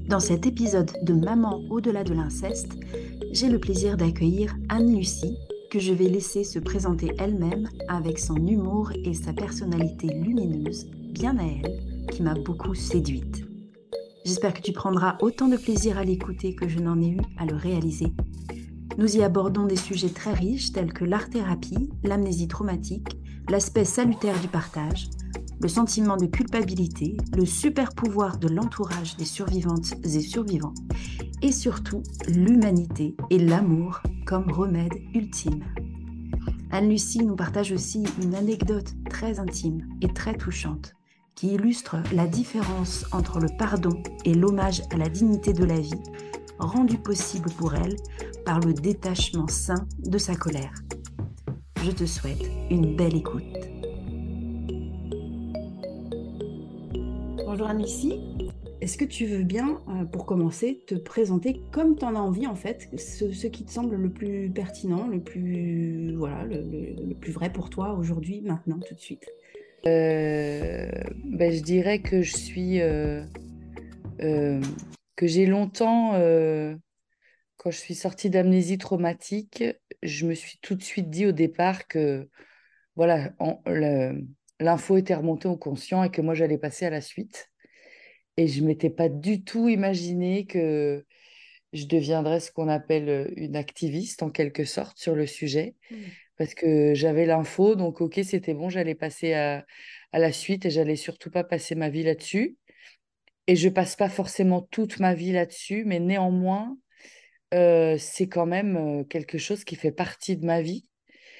Dans cet épisode de Maman au-delà de l'inceste, j'ai le plaisir d'accueillir Anne-Lucie, que je vais laisser se présenter elle-même avec son humour et sa personnalité lumineuse, bien à elle, qui m'a beaucoup séduite. J'espère que tu prendras autant de plaisir à l'écouter que je n'en ai eu à le réaliser. Nous y abordons des sujets très riches tels que l'art-thérapie, l'amnésie traumatique, l'aspect salutaire du partage, le sentiment de culpabilité, le super pouvoir de l'entourage des survivantes et survivants, et surtout l'humanité et l'amour comme remède ultime. Anne-Lucie nous partage aussi une anecdote très intime et très touchante qui illustre la différence entre le pardon et l'hommage à la dignité de la vie, rendu possible pour elle par le détachement sain de sa colère. Je te souhaite une belle écoute. Bonjour Anne-Lucie, est-ce que tu veux bien, pour commencer, te présenter comme tu en as envie en fait, ce qui te semble le plus pertinent, le plus, voilà, le plus vrai pour toi aujourd'hui, maintenant, tout de suite. Je dirais que euh, que j'ai longtemps, quand je suis sortie d'amnésie traumatique, je me suis tout de suite dit au départ que voilà, l'info était remontée au conscient et que moi j'allais passer à la suite. Et je m'étais pas du tout imaginé que je deviendrais ce qu'on appelle une activiste en quelque sorte sur le sujet, Mm. parce que j'avais l'info, donc ok, c'était bon, j'allais passer à la suite et j'allais surtout pas passer ma vie là-dessus. Et je passe pas forcément toute ma vie là-dessus, mais néanmoins, c'est quand même quelque chose qui fait partie de ma vie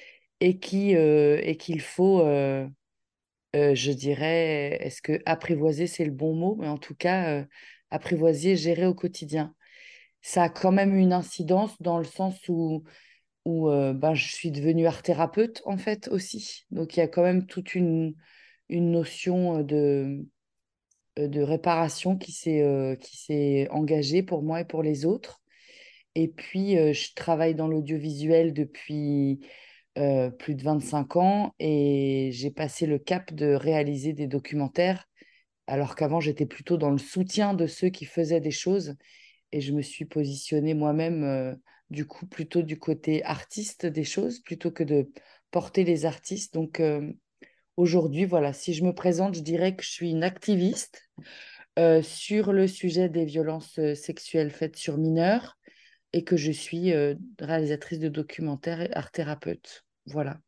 et qu'il faut, je dirais, est-ce que apprivoiser, c'est le bon mot, mais en tout cas, apprivoiser, gérer au quotidien. Ça a quand même une incidence dans le sens où je suis devenue art thérapeute en fait aussi. Donc il y a quand même toute une notion de réparation qui s'est engagée pour moi et pour les autres. Et puis je travaille dans l'audiovisuel depuis plus de 25 ans et j'ai passé le cap de réaliser des documentaires alors qu'avant j'étais plutôt dans le soutien de ceux qui faisaient des choses et je me suis positionnée moi-même du coup plutôt du côté artiste des choses plutôt que de porter les artistes. Donc aujourd'hui, voilà, si je me présente, je dirais que je suis une activiste sur le sujet des violences sexuelles faites sur mineurs et que je suis réalisatrice de documentaires et art thérapeute. Voilà.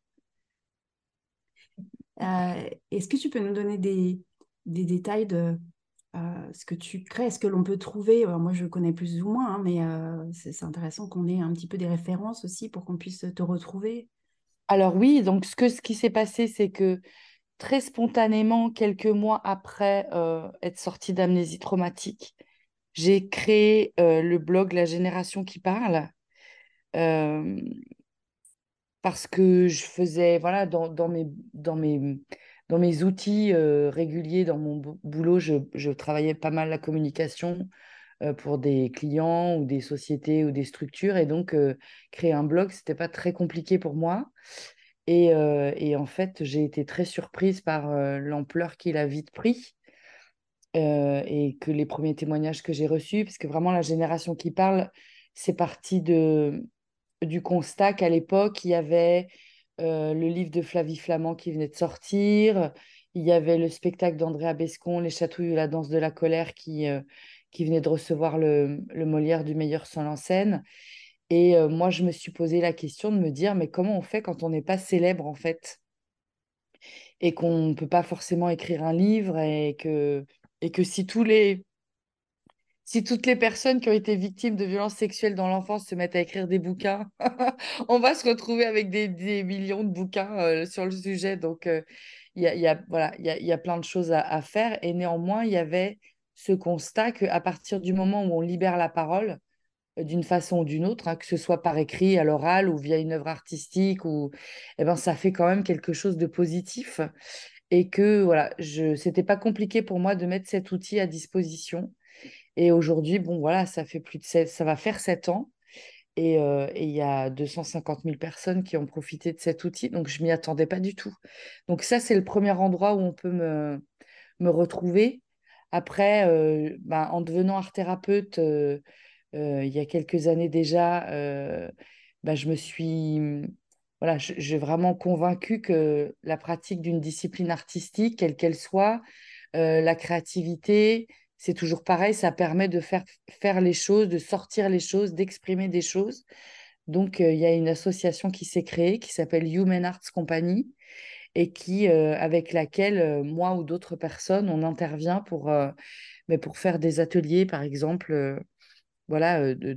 Est-ce que tu peux nous donner des détails de ce que tu crées, ce que l'on peut trouver? Alors, moi, je connais plus ou moins, hein, mais c'est intéressant qu'on ait un petit peu des références aussi pour qu'on puisse te retrouver. Alors oui, donc ce qui s'est passé, c'est que très spontanément, quelques mois après être sortie d'amnésie traumatique, j'ai créé le blog La Génération qui parle euh, parce que je faisais, voilà, dans mes outils réguliers, dans mon boulot, je travaillais pas mal la communication pour des clients ou des sociétés ou des structures. Et donc, créer un blog, c'était pas très compliqué pour moi. Et en fait, j'ai été très surprise par l'ampleur qu'il a vite pris et que les premiers témoignages que j'ai reçus, parce que vraiment la génération qui parle, c'est parti du constat qu'à l'époque, il y avait le livre de Flavie Flamand qui venait de sortir, il y avait le spectacle d'Andrea Bescon, Les Chatouilles ou la danse de la colère qui venait de recevoir le Molière du meilleur seul en scène. Et moi, je me suis posé la question de me dire, mais comment on fait quand on n'est pas célèbre en fait? Et qu'on ne peut pas forcément écrire un livre et que si toutes les personnes qui ont été victimes de violences sexuelles dans l'enfance se mettent à écrire des bouquins, on va se retrouver avec des millions de bouquins sur le sujet. Donc, voilà, il y a plein de choses à faire. Et néanmoins, il y avait ce constat qu'à partir du moment où on libère la parole, d'une façon ou d'une autre, hein, que ce soit par écrit, à l'oral ou via une œuvre artistique, eh ben, ça fait quand même quelque chose de positif. Et que voilà, c'était pas compliqué pour moi de mettre cet outil à disposition. Et aujourd'hui, bon voilà, ça va faire 7 ans. Et il y a 250 000 personnes qui ont profité de cet outil, donc je m'y attendais pas du tout. Donc ça, c'est le premier endroit où on peut me retrouver. Après, ben, en devenant art-thérapeute, il y a quelques années déjà, ben, je me suis, voilà, j'ai vraiment convaincu que la pratique d'une discipline artistique, quelle qu'elle soit, la créativité, c'est toujours pareil, ça permet de faire les choses, de sortir les choses, d'exprimer des choses. Donc, il y a une association qui s'est créée qui s'appelle Human Arts Company et avec laquelle moi ou d'autres personnes, on intervient mais pour faire des ateliers, par exemple, voilà,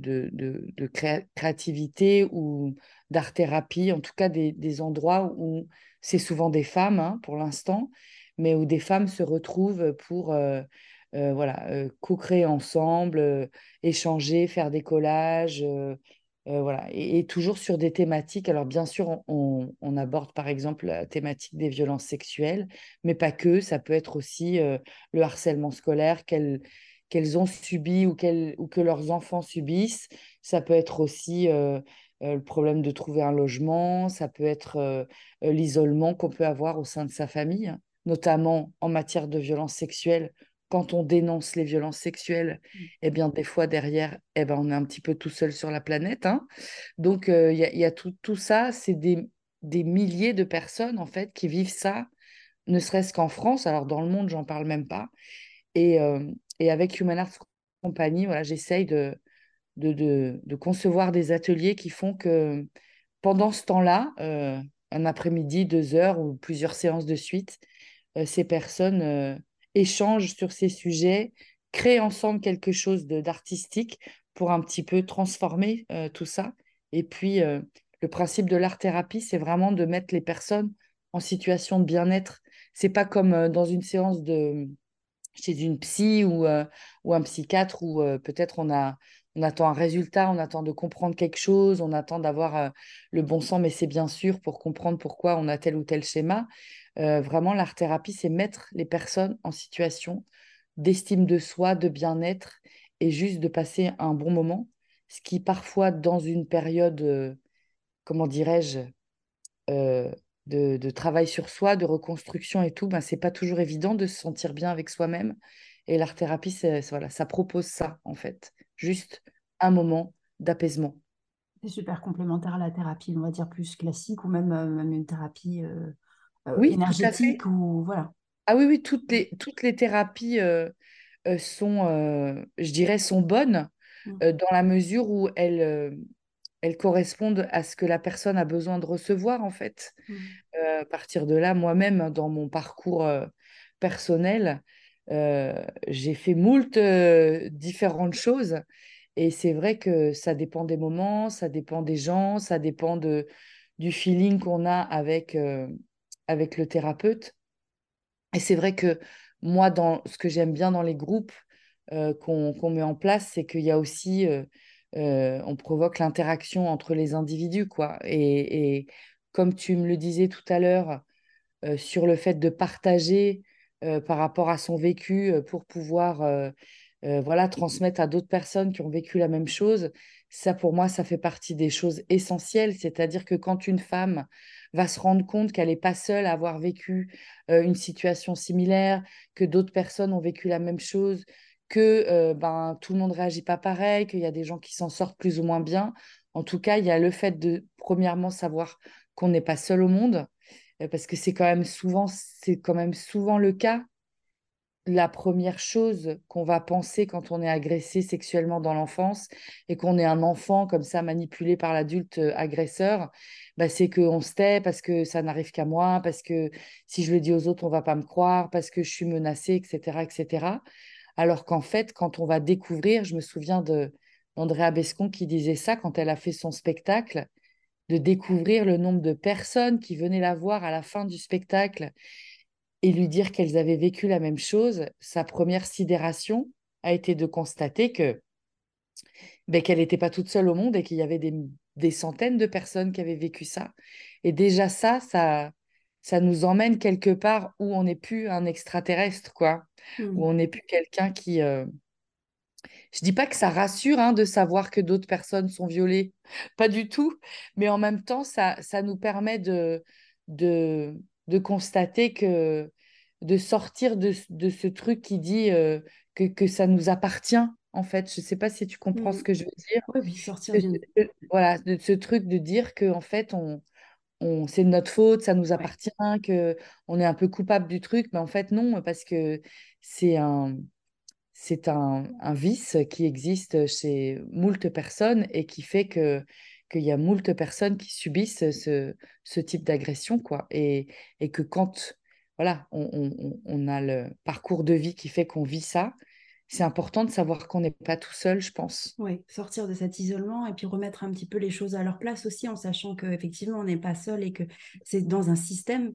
de créativité ou d'art-thérapie, en tout cas des endroits où c'est souvent des femmes, hein, pour l'instant, mais où des femmes se retrouvent pour voilà, co-créer ensemble, échanger, faire des collages, voilà, et toujours sur des thématiques. Alors bien sûr, on aborde par exemple la thématique des violences sexuelles, mais pas que, ça peut être aussi le harcèlement scolaire, qu'elles ont subi ou que leurs enfants subissent. Ça peut être aussi le problème de trouver un logement, ça peut être l'isolement qu'on peut avoir au sein de sa famille, hein, notamment en matière de violences sexuelles. Quand on dénonce les violences sexuelles, eh bien, des fois derrière, eh ben, on est un petit peu tout seul sur la planète, hein. Donc, il y a tout ça, c'est des milliers de personnes, en fait, qui vivent ça, ne serait-ce qu'en France. Alors, dans le monde, j'en parle même pas. Et, euh, et avec Human Arts Company, voilà, j'essaye de concevoir des ateliers qui font que pendant ce temps-là, un après-midi, 2 heures ou plusieurs séances de suite, ces personnes échangent sur ces sujets, créent ensemble quelque chose d'artistique pour un petit peu transformer tout ça. Et puis, le principe de l'art-thérapie, c'est vraiment de mettre les personnes en situation de bien-être. C'est pas comme dans une séance chez une psy ou un psychiatre où peut-être on attend un résultat, on attend de comprendre quelque chose, on attend d'avoir le bon sens, mais c'est bien sûr pour comprendre pourquoi on a tel ou tel schéma. Vraiment, l'art-thérapie, c'est mettre les personnes en situation d'estime de soi, de bien-être et juste de passer un bon moment, ce qui parfois dans une période, comment dirais-je, euh, de travail sur soi, de reconstruction et tout, ben, c'est pas toujours évident de se sentir bien avec soi-même. Et l'art-thérapie, voilà, ça propose ça, en fait. Juste un moment d'apaisement. C'est super complémentaire à la thérapie, on va dire plus classique ou même une thérapie Oui, tout à fait. énergétique ou voilà. Ah oui, oui, toutes les thérapies sont, je dirais, sont bonnes Mm, dans la mesure où elles correspondent à ce que la personne a besoin de recevoir, en fait. mm. À partir de là, moi-même, dans mon parcours personnel, j'ai fait moult différentes choses. Et c'est vrai que ça dépend des moments, ça dépend des gens, ça dépend du feeling qu'on a avec le thérapeute. Et c'est vrai que moi, dans ce que j'aime bien dans les groupes qu'on met en place, c'est qu'il y a aussi, on provoque l'interaction entre les individus, quoi. Et comme tu me le disais tout à l'heure, sur le fait de partager par rapport à son vécu pour pouvoir voilà, transmettre à d'autres personnes qui ont vécu la même chose. Ça, pour moi, ça fait partie des choses essentielles. C'est-à-dire que quand une femme va se rendre compte qu'elle n'est pas seule à avoir vécu une situation similaire, que d'autres personnes ont vécu la même chose, que ben, tout le monde ne réagit pas pareil, qu'il y a des gens qui s'en sortent plus ou moins bien. En tout cas, il y a le fait de, premièrement, savoir qu'on n'est pas seul au monde parce que c'est quand même souvent le cas. La première chose qu'on va penser quand on est agressé sexuellement dans l'enfance et qu'on est un enfant comme ça manipulé par l'adulte agresseur, bah, c'est qu'on se tait parce que ça n'arrive qu'à moi, parce que si je le dis aux autres, on va pas me croire, parce que je suis menacée, etc., etc. Alors qu'en fait, quand on va découvrir, je me souviens d'Andrea Bescon qui disait ça quand elle a fait son spectacle, de découvrir le nombre de personnes qui venaient la voir à la fin du spectacle et lui dire qu'elles avaient vécu la même chose, sa première sidération a été de constater qu'elle n'était pas toute seule au monde et qu'il y avait des centaines de personnes qui avaient vécu ça. Et déjà ça nous emmène quelque part où on n'est plus un extraterrestre, quoi, où Mm. on n'est plus quelqu'un qui... Je dis pas que ça rassure hein, de savoir que d'autres personnes sont violées, pas du tout, mais en même temps, ça nous permet de constater que de sortir de ce truc qui dit que ça nous appartient, en fait. Je ne sais pas si tu comprends ce Mm. que je veux dire. Ouais, puis sortir d'une... Voilà, de ce truc de dire que en fait, c'est de notre faute, ça nous Ouais, appartient, que on est un peu coupable du truc, mais en fait, non, parce que c'est un, c'est un vice qui existe chez moult personnes et qui fait qu'il y a moult personnes qui subissent ce type d'agression, quoi. Et que quand, voilà, on a le parcours de vie qui fait qu'on vit ça, c'est important de savoir qu'on n'est pas tout seul, je pense. ouais, sortir de cet isolement et puis remettre un petit peu les choses à leur place aussi en sachant qu'effectivement on n'est pas seul et que c'est dans un système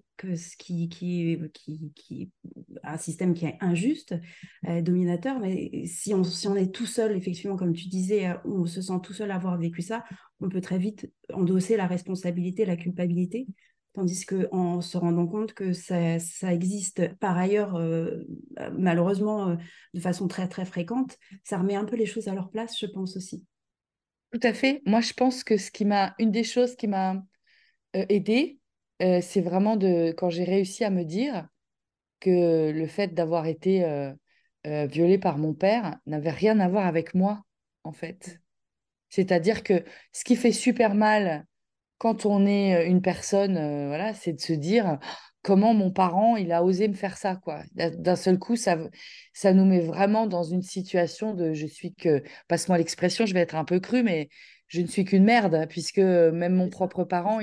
un système qui est injuste, dominateur, mais si on est tout seul, effectivement, comme tu disais, on se sent tout seul à avoir vécu ça, on peut très vite endosser la responsabilité, la culpabilité. Tandis qu'en se rendant compte que ça existe par ailleurs, malheureusement, de façon très très fréquente, ça remet un peu les choses à leur place, je pense aussi. Tout à fait. Moi, je pense que une des choses qui m'a aidée, c'est vraiment quand j'ai réussi à me dire que le fait d'avoir été violée par mon père n'avait rien à voir avec moi, en fait. C'est-à-dire que ce qui fait super mal quand on est une personne, voilà, c'est de se dire comment mon parent, il a osé me faire ça, quoi. D'un seul coup, ça nous met vraiment dans une situation de je suis que, passe-moi l'expression, je vais être un peu crue, mais je ne suis qu'une merde, puisque même mon C'est ça. propre parent,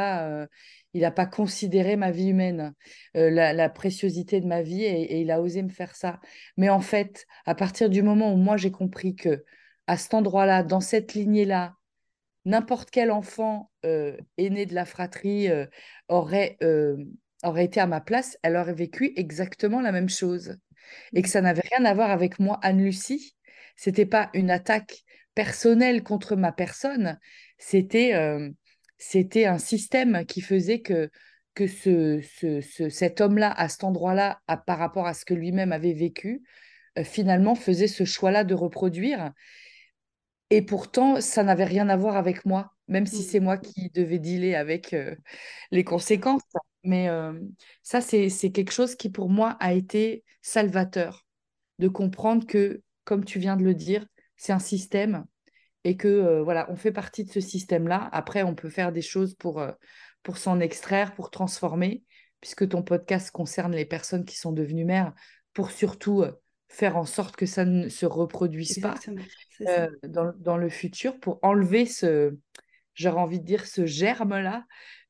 il a pas considéré ma vie humaine, la préciosité de ma vie, et il a osé me faire ça. Mais en fait, à partir du moment où moi j'ai compris que à cet endroit-là, dans cette lignée-là, n'importe quel enfant aîné de la fratrie aurait, euh, aurait été à ma place, elle aurait vécu exactement la même chose. Et que Mm. ça n'avait rien à voir avec moi, Anne-Lucie. C'était pas une attaque personnelle contre ma personne, c'était c'était un système qui faisait que cet homme-là, à cet endroit-là, par rapport à ce que lui-même avait vécu, finalement faisait ce choix-là de reproduire. Et pourtant, ça n'avait rien à voir avec moi, même si c'est Mm. moi qui devais dealer avec les C'est sûr. conséquences. Mais ça, c'est quelque chose qui, pour moi, a été salvateur, de comprendre que, comme tu viens de le dire, c'est un système et que, voilà, on fait partie de ce système-là. Après, on peut faire des choses pour s'en extraire, pour transformer, puisque ton podcast concerne les personnes qui sont devenues mères, pour surtout faire en sorte que ça ne se reproduise pas Exactement, c'est ça. dans le futur pour enlever j'aurais envie de dire, ce germe-là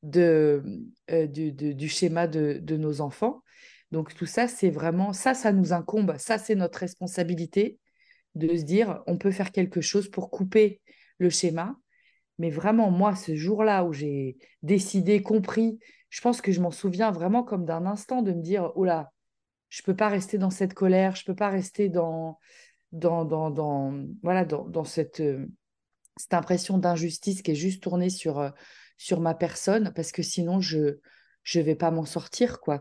du schéma de nos enfants. Donc tout ça, c'est vraiment, ça nous incombe, ça, c'est notre responsabilité de se dire, on peut faire quelque chose pour couper le schéma. Mais vraiment, moi, ce jour-là où j'ai décidé, compris, je pense que je m'en souviens vraiment comme d'un instant de me dire, oh là, je peux pas rester dans cette colère, je peux pas rester voilà, dans cette impression d'injustice qui est juste tournée sur ma personne, parce que sinon, je vais pas m'en sortir, quoi.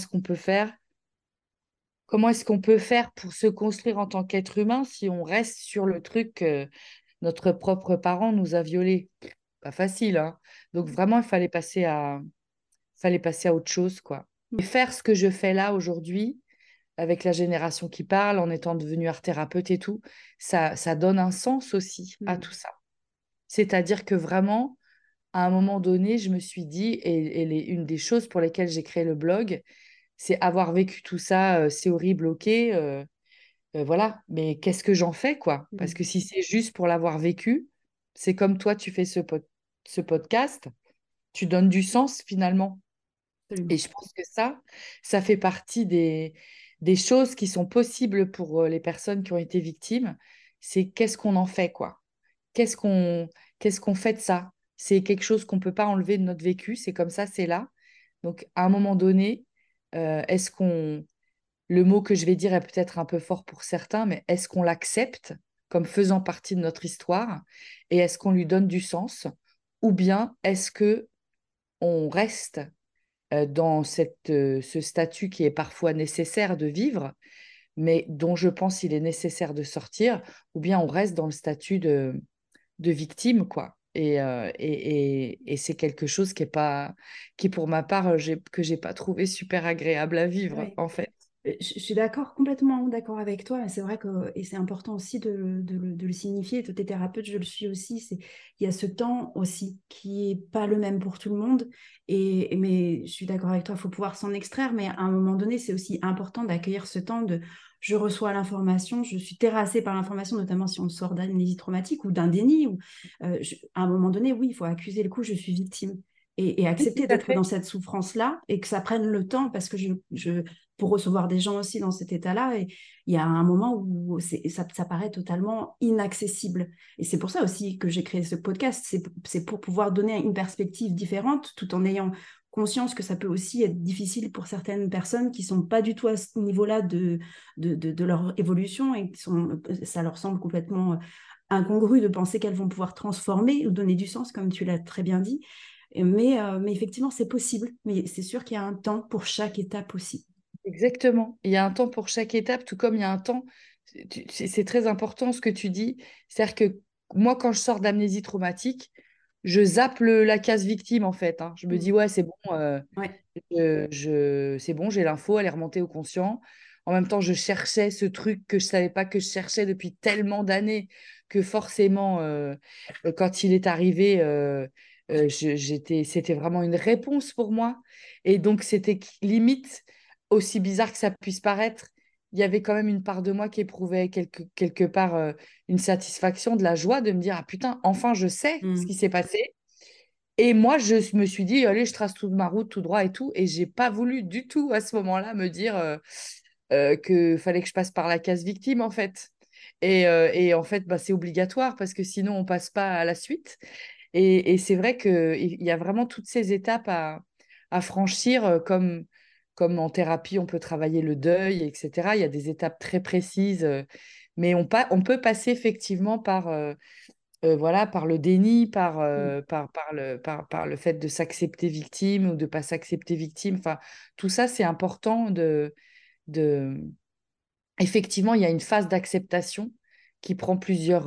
Comment est-ce qu'on peut faire pour se construire en tant qu'être humain si on reste sur le truc que notre propre parent nous a violés? Pas facile, hein. Donc vraiment, il fallait passer à autre chose, quoi. Et Mm. faire ce que je fais là aujourd'hui, avec la génération qui parle, en étant devenue art thérapeute et tout, ça donne un sens aussi à Mm. tout ça. C'est-à-dire que vraiment, à un moment donné, je me suis dit, et une des choses pour lesquelles j'ai créé le blog, c'est avoir vécu tout ça, c'est horrible, ok, voilà, mais qu'est-ce que j'en fais, quoi? Parce Mm. que si c'est juste pour l'avoir vécu, c'est comme toi, tu fais ce podcast, tu donnes du sens finalement. Et Absolument. je pense que ça fait partie des choses qui sont possibles pour les personnes qui ont été victimes. C'est qu'est-ce qu'on en fait, quoi? Qu'est-ce qu'on qu'est-ce qu'on fait de ça? C'est quelque chose qu'on ne peut pas enlever de notre vécu, c'est comme ça, c'est là. Donc, à un moment donné, est-ce qu'on... Le mot que je vais dire est peut-être un peu fort pour certains, mais est-ce qu'on l'accepte comme faisant partie de notre histoire et est-ce qu'on lui donne du sens? Ou bien est-ce que on reste dans ce statut qui est parfois nécessaire de vivre, mais dont je pense il est nécessaire de sortir, ou bien on reste dans le statut de victime, quoi. Et c'est quelque chose qui est pas, qui pour ma part, que j'ai pas trouvé super agréable à vivre, Ouais. en fait. Je suis d'accord, complètement d'accord avec toi. Et c'est vrai que, et c'est important aussi de le signifier. Toi, t'es thérapeute, je le suis aussi. Il y a ce temps aussi qui est pas le même pour tout le monde. Mais je suis d'accord avec toi, il faut pouvoir s'en extraire. Mais à un moment donné, c'est aussi important d'accueillir ce temps de je reçois l'information, je suis terrassée par l'information, notamment si on sort d'amnésie traumatique ou d'un déni. À un moment donné, oui, il faut accuser le coup, je suis victime. Et Oui, tout accepter à d'être fait. dans cette souffrance-là et que ça prenne le temps parce que pour recevoir des gens aussi dans cet état-là. Et il y a un moment où ça paraît totalement inaccessible. Et c'est pour ça aussi que j'ai créé ce podcast. C'est pour pouvoir donner une perspective différente tout en ayant conscience que ça peut aussi être difficile pour certaines personnes qui sont pas du tout à ce niveau-là de leur évolution et ça leur semble complètement incongru de penser qu'elles vont pouvoir transformer ou donner du sens, comme tu l'as très bien dit. Mais effectivement, c'est possible. Mais c'est sûr qu'il y a un temps pour chaque étape aussi. Exactement. Il y a un temps pour chaque étape, tout comme il y a un temps. C'est très important ce que tu dis. C'est-à-dire que moi, quand je sors d'amnésie traumatique, je zappe la case victime, en fait, hein. Je me dis, Mm. ouais, c'est bon, Ouais. c'est bon, j'ai l'info, elle est remontée au conscient. En même temps, je cherchais ce truc que je savais pas que je cherchais depuis tellement d'années que forcément, quand il est arrivé, c'était vraiment une réponse pour moi. Et donc, c'était limite, aussi bizarre que ça puisse paraître, il y avait quand même une part de moi qui éprouvait quelque part une satisfaction, de la joie de me dire, ah putain, enfin, je sais ce qui Mm. s'est passé. Et moi, je me suis dit, allez, je trace toute ma route tout droit et tout. Et j'ai pas voulu du tout à ce moment-là me dire que fallait que je passe par la case victime, en fait. Et en fait, bah, c'est obligatoire parce que sinon, on passe pas à la suite. Et c'est vrai qu'il y a vraiment toutes ces étapes à franchir, comme en thérapie, on peut travailler le deuil, etc. Il y a des étapes très précises, mais on peut passer effectivement voilà, par le déni, Mm. par le fait de s'accepter victime ou de ne pas s'accepter victime. Enfin, tout ça, c'est important de... Effectivement, il y a une phase d'acceptation qui prend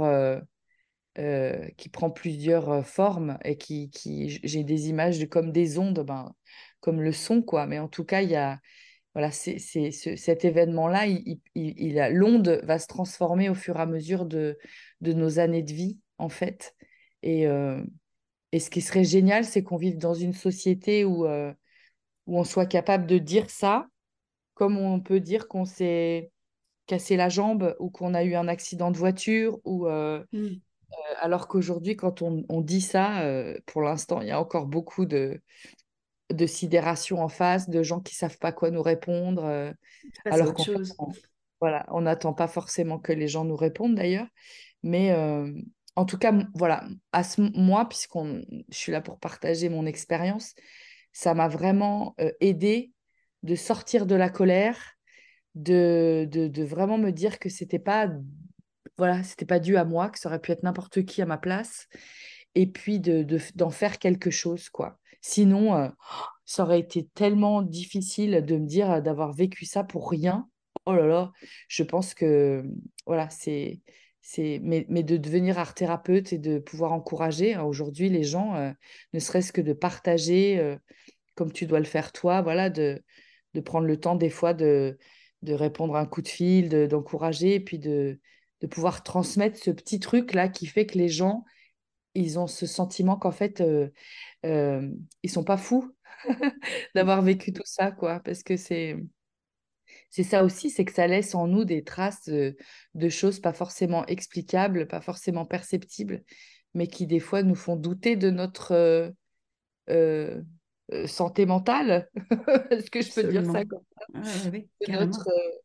plusieurs formes et j'ai des images comme des ondes, ben, comme le son, quoi. Mais en tout cas, il y a, voilà, cet événement-là, l'onde va se transformer au fur et à mesure de nos années de vie, en fait. Et, euh, et ce qui serait génial, c'est qu'on vive dans une société où on soit capable de dire ça, comme on peut dire qu'on s'est cassé la jambe ou qu'on a eu un accident de voiture, Mm. alors qu'aujourd'hui, quand on dit ça, pour l'instant, il y a encore beaucoup de sidération en face, de gens qui savent pas quoi nous répondre, Ça, c'est alors autre qu'en fait, chose. voilà, on n'attend pas forcément que les gens nous répondent d'ailleurs. Mais en tout cas, voilà, moi, je suis là pour partager mon expérience, ça m'a vraiment aidé de sortir de la colère, de vraiment me dire que c'était pas, voilà, c'était pas dû à moi, que ça aurait pu être n'importe qui à ma place, et puis d'en faire quelque chose, quoi. Sinon, ça aurait été tellement difficile de me dire d'avoir vécu ça pour rien. Oh là là, je pense que, voilà, mais de devenir art thérapeute et de pouvoir encourager hein, aujourd'hui les gens, ne serait-ce que de partager, comme tu dois le faire toi, voilà, de prendre le temps des fois de répondre à un coup de fil, d'encourager, et puis de pouvoir transmettre ce petit truc-là qui fait que les gens, ils ont ce sentiment qu'en fait, ils sont pas fous d'avoir vécu tout ça, quoi. Parce que c'est ça aussi, c'est que ça laisse en nous des traces de choses pas forcément explicables, pas forcément perceptibles, mais qui des fois nous font douter de notre euh, santé mentale. Est-ce que je peux dire ça Absolument. comme ça? Oui, De carrément.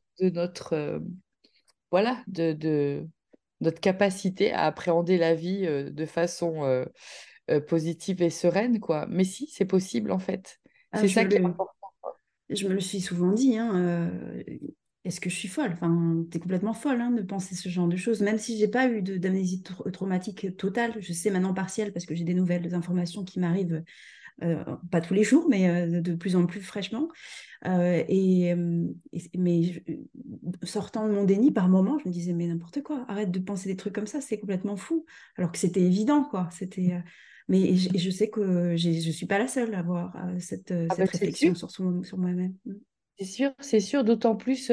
voilà, de notre capacité à appréhender la vie de façon positive et sereine, quoi. Mais si, c'est possible en fait. Ah, C'est ça qui est important. je me le suis souvent dit, hein, est-ce que je suis folle? Enfin, t'es complètement folle hein, de penser ce genre de choses. Même si j'ai pas eu d'amnésie traumatique totale, je sais maintenant partielle parce que j'ai des nouvelles informations qui m'arrivent, pas tous les jours, mais de plus en plus fraîchement. Sortant de mon déni, par moments, je me disais, mais n'importe quoi, arrête de penser des trucs comme ça, c'est complètement fou. Alors que c'était évident, quoi. Mais je sais que je ne suis pas la seule à avoir Ah cette ben, c'est sûr. réflexion sur moi-même. C'est sûr, d'autant plus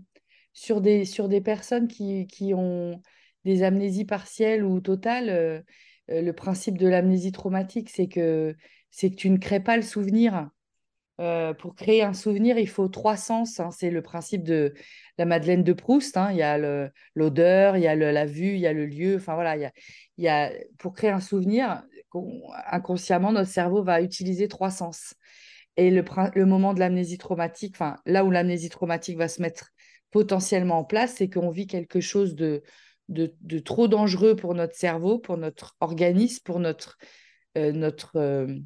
sur des personnes qui ont des amnésies partielles ou totales. Le principe de l'amnésie traumatique, c'est que tu ne crées pas le souvenir. Pour créer un souvenir, il faut trois sens, hein. C'est le principe de la Madeleine de Proust, hein. Il y a l'odeur, il y a la vue, il y a le lieu. Enfin voilà, il y a, pour créer un souvenir, inconsciemment, notre cerveau va utiliser trois sens. Et le moment de l'amnésie traumatique, enfin là où l'amnésie traumatique va se mettre potentiellement en place, c'est qu'on vit quelque chose de trop dangereux pour notre cerveau, pour notre organisme, pour notre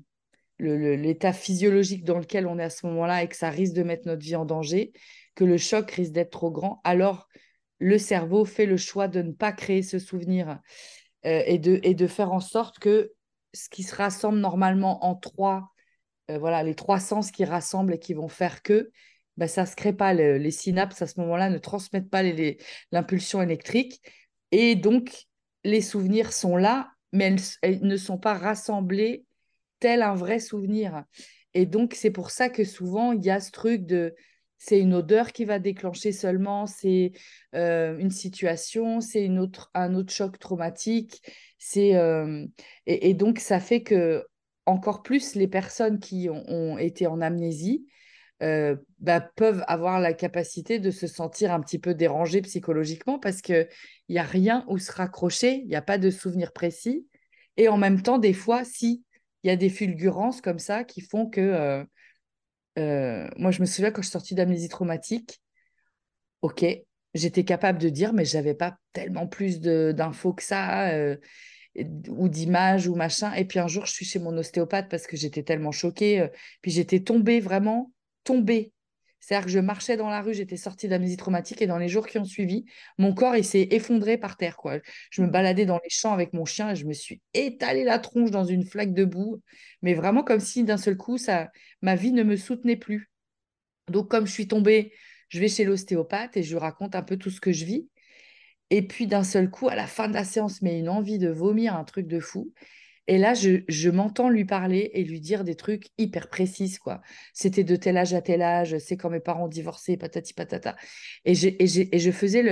l'état physiologique dans lequel on est à ce moment-là et que ça risque de mettre notre vie en danger, que le choc risque d'être trop grand, alors le cerveau fait le choix de ne pas créer ce souvenir et de faire en sorte que ce qui se rassemble normalement en trois, voilà, les trois sens qui rassemblent et qui vont faire que ben, ça ne se crée pas. Les synapses à ce moment-là ne transmettent pas l'impulsion électrique et donc les souvenirs sont là, mais elles ne sont pas rassemblés tel un vrai souvenir. Et donc, c'est pour ça que souvent, il y a ce truc de, c'est une odeur qui va déclencher seulement, c'est une situation, c'est un autre choc traumatique. C'est, et donc, ça fait que, encore plus, les personnes qui ont été en amnésie, bah, peuvent avoir la capacité de se sentir un petit peu dérangées psychologiquement parce qu'il n'y a rien où se raccrocher, il n'y a pas de souvenir précis. Et en même temps, des fois, si, il y a des fulgurances comme ça qui font que... moi, je me souviens quand je suis sortie d'amnésie traumatique, ok, j'étais capable de dire, mais j'avais pas tellement plus d'infos que ça, ou d'images, ou machin. Et puis un jour, je suis chez mon ostéopathe parce que j'étais tellement choquée. Puis j'étais tombée, vraiment tombée. C'est-à-dire que je marchais dans la rue, j'étais sortie d'amnésie traumatique et dans les jours qui ont suivi, mon corps, il s'est effondré par terre, quoi. Je me Mm. baladais dans les champs avec mon chien et je me suis étalée la tronche dans une flaque de boue, mais vraiment comme si d'un seul coup, ma vie ne me soutenait plus. Donc, comme je suis tombée, je vais chez l'ostéopathe et je lui raconte un peu tout ce que je vis. Et puis, d'un seul coup, à la fin de la séance, mais une envie de vomir, un truc de fou. Et là, je m'entends lui parler et lui dire des trucs hyper précis, quoi. C'était de tel âge à tel âge, c'est quand mes parents ont divorcé, patati patata. Et je faisais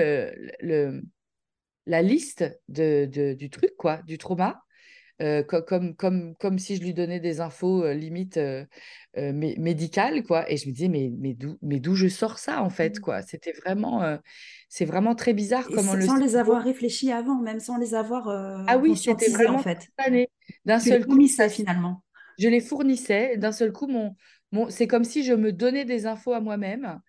la liste du truc, quoi, du trauma comme si je lui donnais des infos limite médicales, quoi. Et je me disais, mais d'où je sors ça, en fait, Mm. quoi. C'est vraiment très bizarre Et comment le sans les avoir cerveau... réfléchis avant, même sans les avoir Ah oui, c'était conscientisés, en vraiment fait. spontané. D'un Tu les seul coup, vomissais finalement. je les fournissais. D'un seul coup, c'est comme si je me donnais des infos à moi-même.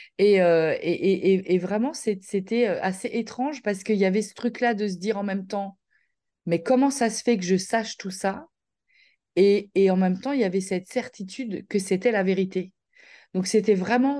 Et vraiment, c'était assez étrange parce qu'il y avait ce truc-là de se dire en même temps, mais comment ça se fait que je sache tout ça? Et en même temps, il y avait cette certitude que c'était la vérité. Donc, c'était vraiment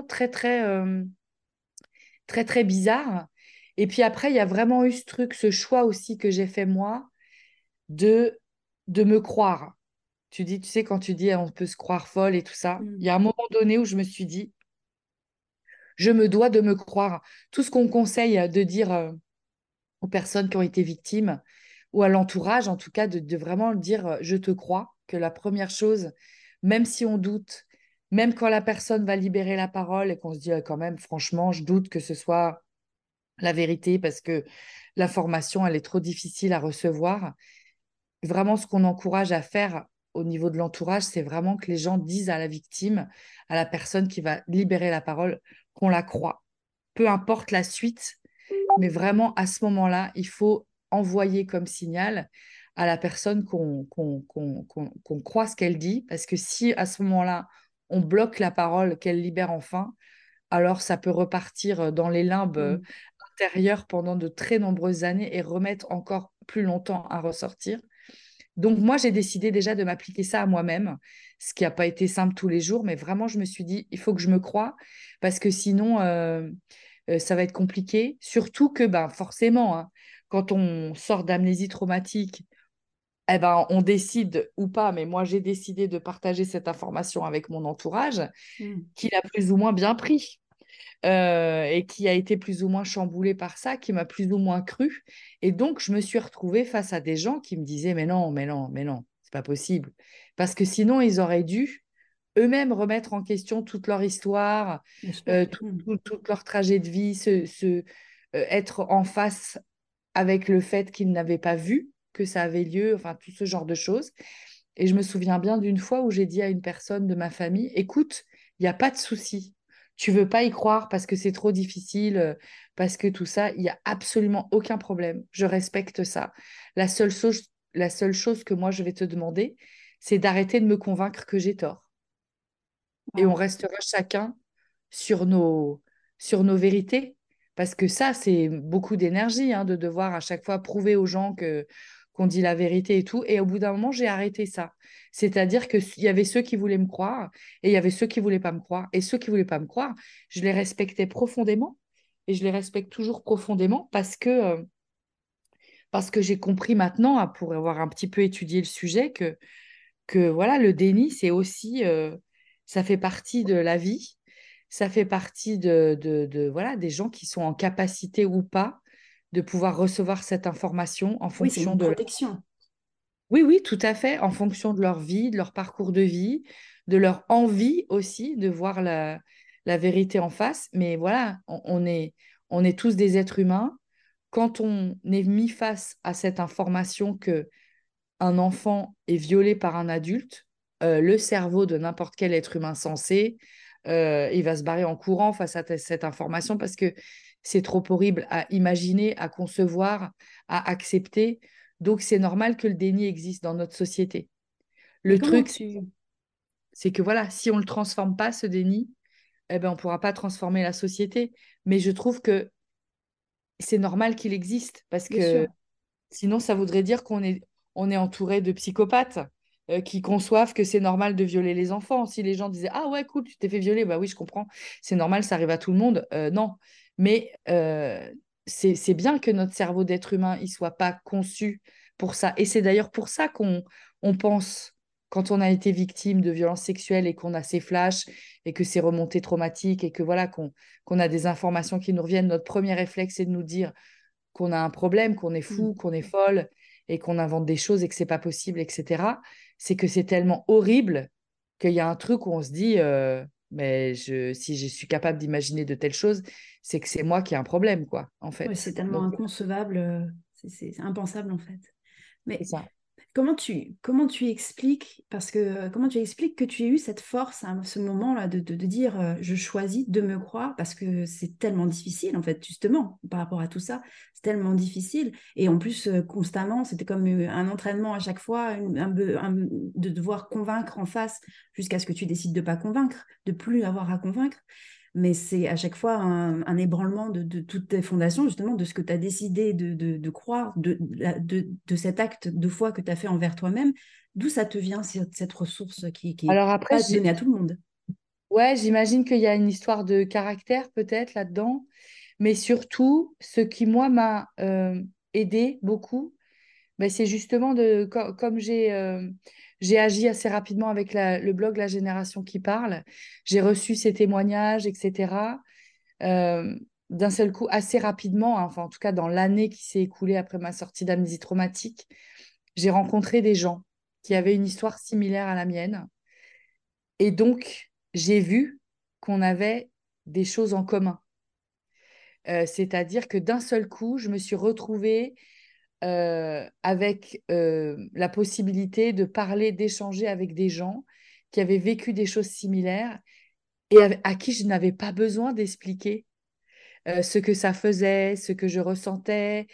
très, très bizarre. Et puis après, il y a vraiment eu ce truc, ce choix aussi que j'ai fait moi de, de me croire. Tu dis, tu sais, quand tu dis on peut se croire folle et tout ça, il Mm. y a un moment donné où je me suis dit, je me dois de me croire. Tout ce qu'on conseille de dire aux personnes qui ont été victimes ou à l'entourage, en tout cas, de vraiment dire je te crois, que la première chose, même si on doute, même quand la personne va libérer la parole et qu'on se dit quand même, franchement, je doute que ce soit la vérité parce que l'information, elle est trop difficile à recevoir. Vraiment, ce qu'on encourage à faire au niveau de l'entourage, c'est vraiment que les gens disent à la victime, à la personne qui va libérer la parole, qu'on la croit. Peu importe la suite, mais vraiment, à ce moment-là, il faut envoyer comme signal à la personne qu'on croit ce qu'elle dit, parce que si à ce moment-là, on bloque la parole qu'elle libère enfin, alors ça peut repartir dans les limbes Mm. intérieures pendant de très nombreuses années et remettre encore plus longtemps à ressortir. Donc moi, j'ai décidé déjà de m'appliquer ça à moi-même, ce qui n'a pas été simple tous les jours, mais vraiment, je me suis dit, il faut que je me croie, parce que sinon, ça va être compliqué. Surtout que, ben, forcément, hein, quand on sort d'amnésie traumatique, eh ben, on décide ou pas, mais moi, j'ai décidé de partager cette information avec mon entourage, Mm. qui l'a plus ou moins bien pris et qui a été plus ou moins chamboulé par ça, qui m'a plus ou moins cru. Et donc, je me suis retrouvée face à des gens qui me disaient, mais non, c'est pas possible. Parce que sinon, ils auraient dû eux-mêmes remettre en question toute leur histoire, bien sûr. toute leur trajet de vie, être en face avec le fait qu'ils n'avaient pas vu que ça avait lieu, enfin tout ce genre de choses. Et je me souviens bien d'une fois où j'ai dit à une personne de ma famille, écoute, il n'y a pas de souci. Tu veux pas y croire parce que c'est trop difficile, parce que tout ça, il n'y a absolument aucun problème. Je respecte ça. La seule chose que moi je vais te demander, c'est d'arrêter de me convaincre que j'ai tort. Et on Wow. restera chacun sur sur nos vérités. Parce que ça, c'est beaucoup d'énergie, hein, de devoir à chaque fois prouver aux gens qu'on dit la vérité et tout. Et au bout d'un moment, j'ai arrêté ça. C'est-à-dire qu'il y avait ceux qui voulaient me croire et il y avait ceux qui voulaient pas me croire. Et ceux qui voulaient pas me croire, je les respectais profondément et je les respecte toujours profondément parce que j'ai compris maintenant, pour avoir un petit peu étudié le sujet, que voilà, le déni, c'est aussi, ça fait partie de la vie, ça fait partie voilà, des gens qui sont en capacité ou pas de pouvoir recevoir cette information en Oui, c'est fonction une de protection. Oui, oui, tout à fait, en fonction de leur vie, de leur parcours de vie, de leur envie aussi de voir la vérité en face. Mais voilà, on est tous des êtres humains. Quand on est mis face à cette information que un enfant est violé par un adulte, le cerveau de n'importe quel être humain sensé, il va se barrer en courant face à cette information parce que c'est trop horrible à imaginer, à concevoir, à accepter. Donc, c'est normal que le déni existe dans notre société. Mais Le comment truc, tu... c'est que voilà, si on ne le transforme pas, ce déni, eh ben, on ne pourra pas transformer la société. Mais je trouve que c'est normal qu'il existe parce Bien que sûr. sinon, ça voudrait dire on est entouré de psychopathes qui conçoivent que c'est normal de violer les enfants. Si les gens disaient, ah ouais, cool, tu t'es fait violer, bah oui, je comprends, c'est normal, ça arrive à tout le monde. Non, mais c'est bien que notre cerveau d'être humain, il soit pas conçu pour ça. Et c'est d'ailleurs pour ça qu'on pense, quand on a été victime de violences sexuelles et qu'on a ces flashs et que c'est remonté traumatique et que voilà, qu'on a des informations qui nous reviennent, notre premier réflexe, c'est de nous dire qu'on a un problème, qu'on est Mm. fou, qu'on est folle et qu'on invente des choses et que c'est pas possible, etc. C'est que c'est tellement horrible qu'il y a un truc où on se dit, mais si je suis capable d'imaginer de telles choses, c'est que c'est moi qui ai un problème, quoi, en Ouais, fait. c'est tellement Donc, inconcevable, c'est impensable en fait. c'est Mais ça. comment tu expliques, parce que comment tu expliques que tu aies eu cette force à ce moment-là de dire je choisis de me croire parce que c'est tellement difficile en fait, justement, par rapport à tout ça, c'est tellement difficile. Et en plus, constamment, c'était comme un entraînement à chaque fois, de devoir convaincre en face jusqu'à ce que tu décides de pas convaincre, de plus avoir à convaincre. Mais c'est à chaque fois un ébranlement de toutes tes fondations, justement, de ce que tu as décidé de croire, de cet acte de foi que tu as fait envers toi-même. D'où ça te vient, cette ressource qui est Alors après, pas donnée à tout le monde? ouais, j'imagine qu'il y a une histoire de caractère peut-être là-dedans, mais surtout, ce qui, moi, m'a aidé beaucoup, ben, c'est justement comme j'ai agi assez rapidement avec le blog La Génération qui parle, j'ai reçu ces témoignages, etc. euh, d'un seul coup, assez rapidement, hein, enfin en tout cas dans l'année qui s'est écoulée après ma sortie d'amnésie traumatique, j'ai rencontré des gens qui avaient une histoire similaire à la mienne. Et donc, j'ai vu qu'on avait des choses en commun. C'est-à-dire que d'un seul coup, je me suis retrouvée avec la possibilité de parler, d'échanger avec des gens qui avaient vécu des choses similaires et à qui je n'avais pas besoin d'expliquer ce que ça faisait, ce que je ressentais,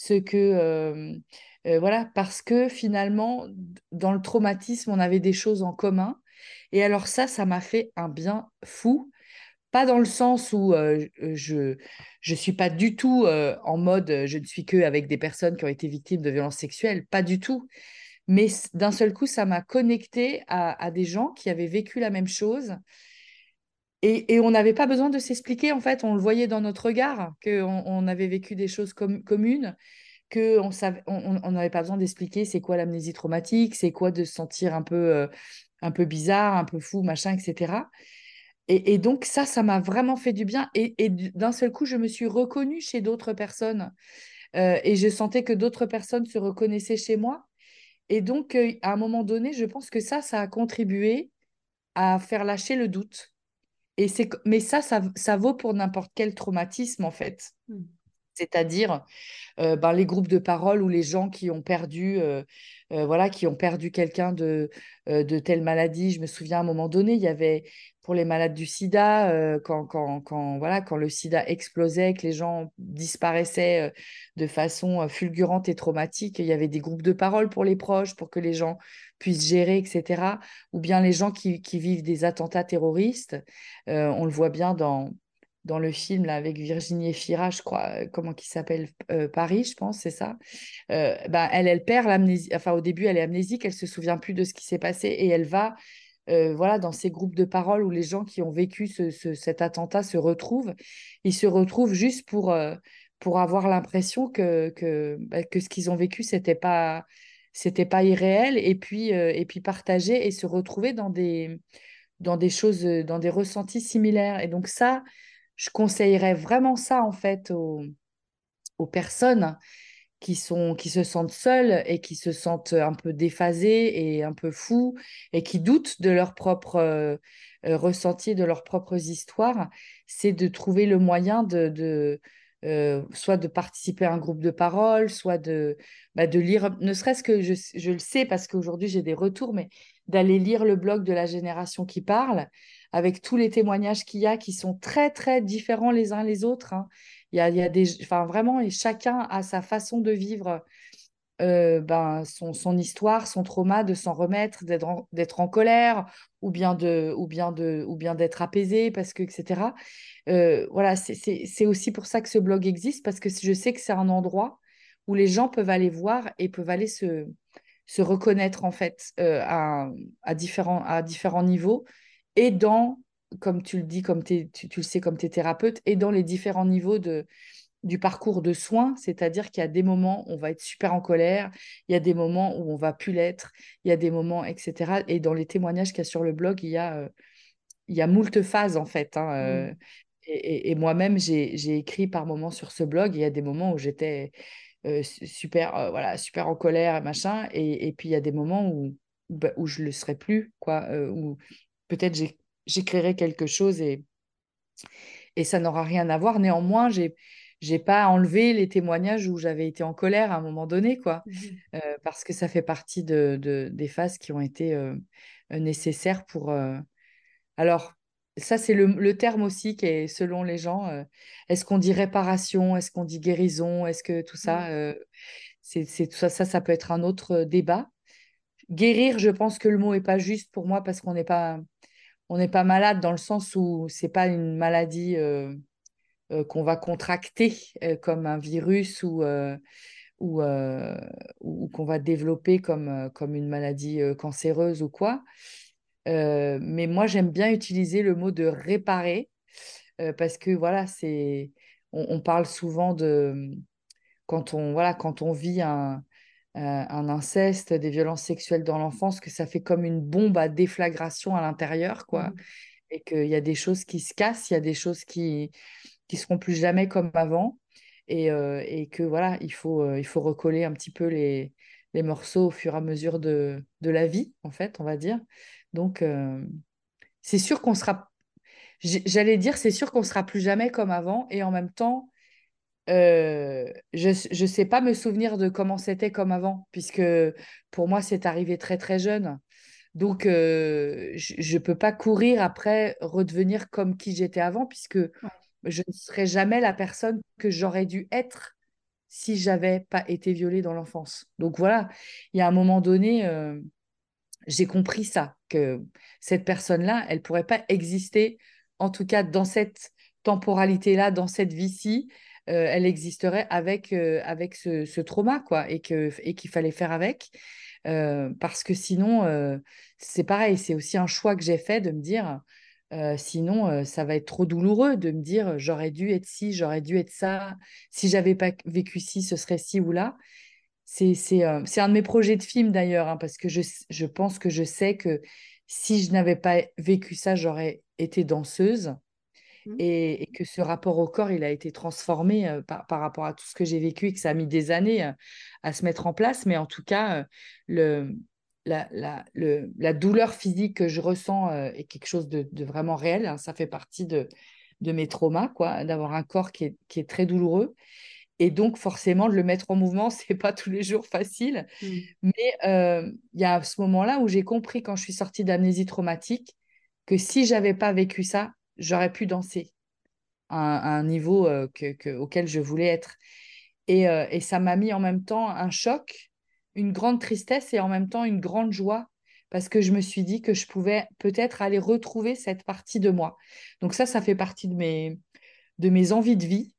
voilà, parce que finalement, dans le traumatisme, on avait des choses en commun. Et alors ça m'a fait un bien fou. Pas dans le sens où je suis pas du tout en mode je ne suis que avec des personnes qui ont été victimes de violences sexuelles, pas du tout. Mais d'un seul coup, ça m'a connecté à des gens qui avaient vécu la même chose. Et on n'avait pas besoin de s'expliquer, en fait, on le voyait dans notre regard, qu'on avait vécu des choses communes, qu'on savait, on n'avait pas besoin d'expliquer c'est quoi l'amnésie traumatique, c'est quoi de se sentir un peu bizarre, un peu fou, machin, etc. Et donc ça m'a vraiment fait du bien. Et d'un seul coup, je me suis reconnue chez d'autres personnes et je sentais que d'autres personnes se reconnaissaient chez moi. Et donc, à un moment donné, je pense que ça a contribué à faire lâcher le doute. Mais ça vaut pour n'importe quel traumatisme, en fait. Mm. C'est-à-dire ben, les groupes de parole ou les gens qui ont perdu, voilà, qui ont perdu quelqu'un de telle maladie. Je me souviens à un moment donné, il y avait pour les malades du sida, voilà, quand le sida explosait, que les gens disparaissaient de façon fulgurante et traumatique, il y avait des groupes de parole pour les proches, pour que les gens puissent gérer, etc. Ou bien les gens qui vivent des attentats terroristes. On le voit bien dans le film là, avec Virginie Efira, je crois, comment qui s'appelle Paris, je pense, c'est ça. Ben, elle perd l'amnésie. Enfin, au début, elle est amnésique, elle se souvient plus de ce qui s'est passé et elle va, voilà, dans ces groupes de parole où les gens qui ont vécu cet attentat se retrouvent. Ils se retrouvent juste pour avoir l'impression que ce qu'ils ont vécu, c'était pas irréel et puis partager et se retrouver dans des choses, dans des ressentis similaires. Et donc ça, je conseillerais vraiment ça en fait aux personnes qui se sentent seules et qui se sentent un peu déphasées et un peu fous et qui doutent de leur propre ressenti, de leurs propres histoires, c'est de trouver le moyen soit de participer à un groupe de parole, soit de lire, ne serait-ce que je le sais parce qu'aujourd'hui j'ai des retours, mais d'aller lire le blog de la génération qui parle avec tous les témoignages qu'il y a qui sont très, très différents les uns les autres, hein. Il y a des, enfin vraiment, et chacun a sa façon de vivre ben, son histoire, son trauma, de s'en remettre, d'être en colère, ou bien d'être apaisé, parce que, etc. Voilà, c'est aussi pour ça que ce blog existe, parce que je sais que c'est un endroit où les gens peuvent aller voir et peuvent aller se reconnaître, en fait, à différents niveaux, et comme tu le dis, tu le sais, comme tu es thérapeute, et dans les différents niveaux du parcours de soins, c'est-à-dire qu'il y a des moments où on va être super en colère, il y a des moments où on va plus l'être, il y a des moments, etc. Et dans les témoignages qu'il y a sur le blog, il y a moult phases en fait, hein, Mm. et moi-même, j'ai écrit par moments sur ce blog. Il y a des moments où j'étais super, voilà, super en colère, machin, et puis il y a des moments où je le serai plus, quoi, où peut-être j'écrirai quelque chose et ça n'aura rien à voir. Néanmoins, j'ai pas enlevé les témoignages où j'avais été en colère à un moment donné, quoi, Mhm. parce que ça fait partie des phases qui ont été nécessaires pour. Alors, ça, c'est le terme aussi qui est selon les gens. Est-ce qu'on dit réparation? Est-ce qu'on dit guérison? Est-ce que tout ça, Mm. tout ça, ça peut être un autre débat. Guérir, je pense que le mot est pas juste pour moi parce on n'est pas malade dans le sens où c'est pas une maladie. Qu'on va contracter comme un virus ou, euh, ou qu'on va développer comme une maladie cancéreuse ou quoi. Mais moi, j'aime bien utiliser le mot de réparer parce que voilà, on parle souvent de quand on vit un inceste, des violences sexuelles dans l'enfance, que ça fait comme une bombe à déflagration à l'intérieur, quoi, Mhm. et qu'il y a des choses qui se cassent, il y a des choses qui seront plus jamais comme avant et que voilà, il faut recoller un petit peu les morceaux au fur et à mesure de la vie, en fait, on va dire. Donc, c'est sûr qu'on sera, j'allais dire, c'est sûr qu'on sera plus jamais comme avant et en même temps, je sais pas me souvenir de comment c'était comme avant, puisque pour moi, c'est arrivé très très jeune. Donc, je ne peux pas courir après redevenir comme qui j'étais avant, puisque Ouais. je ne serai jamais la personne que j'aurais dû être si j'avais pas été violée dans l'enfance. Donc voilà, il y a un moment donné, j'ai compris ça, que cette personne-là, elle pourrait pas exister, en tout cas dans cette temporalité-là, dans cette vie-ci, elle existerait avec ce trauma, quoi, et qu'il fallait faire avec. Parce que sinon, c'est pareil, c'est aussi un choix que j'ai fait de me dire, sinon, ça va être trop douloureux de me dire, j'aurais dû être ci, j'aurais dû être ça, si j'avais pas vécu ci, ce serait ci ou là. C'est un de mes projets de film d'ailleurs, hein, parce que je pense que je sais que si je n'avais pas vécu ça, j'aurais été danseuse Mm. et que ce rapport au corps, il a été transformé par rapport à tout ce que j'ai vécu et que ça a mis des années à se mettre en place. Mais en tout cas, le, la douleur physique que je ressens est quelque chose de vraiment réel, hein. Ça fait partie de mes traumas, quoi, d'avoir un corps qui est très douloureux. Et donc, forcément, de le mettre en mouvement, c'est pas tous les jours facile. Mm. Mais il y a ce moment-là où j'ai compris, quand je suis sortie d'amnésie traumatique, que si j'avais pas vécu ça, j'aurais pu danser à un niveau auquel je voulais être. Et ça m'a mis en même temps un choc, une grande tristesse et en même temps une grande joie, parce que je me suis dit que je pouvais peut-être aller retrouver cette partie de moi. Donc ça fait partie de mes envies de vie,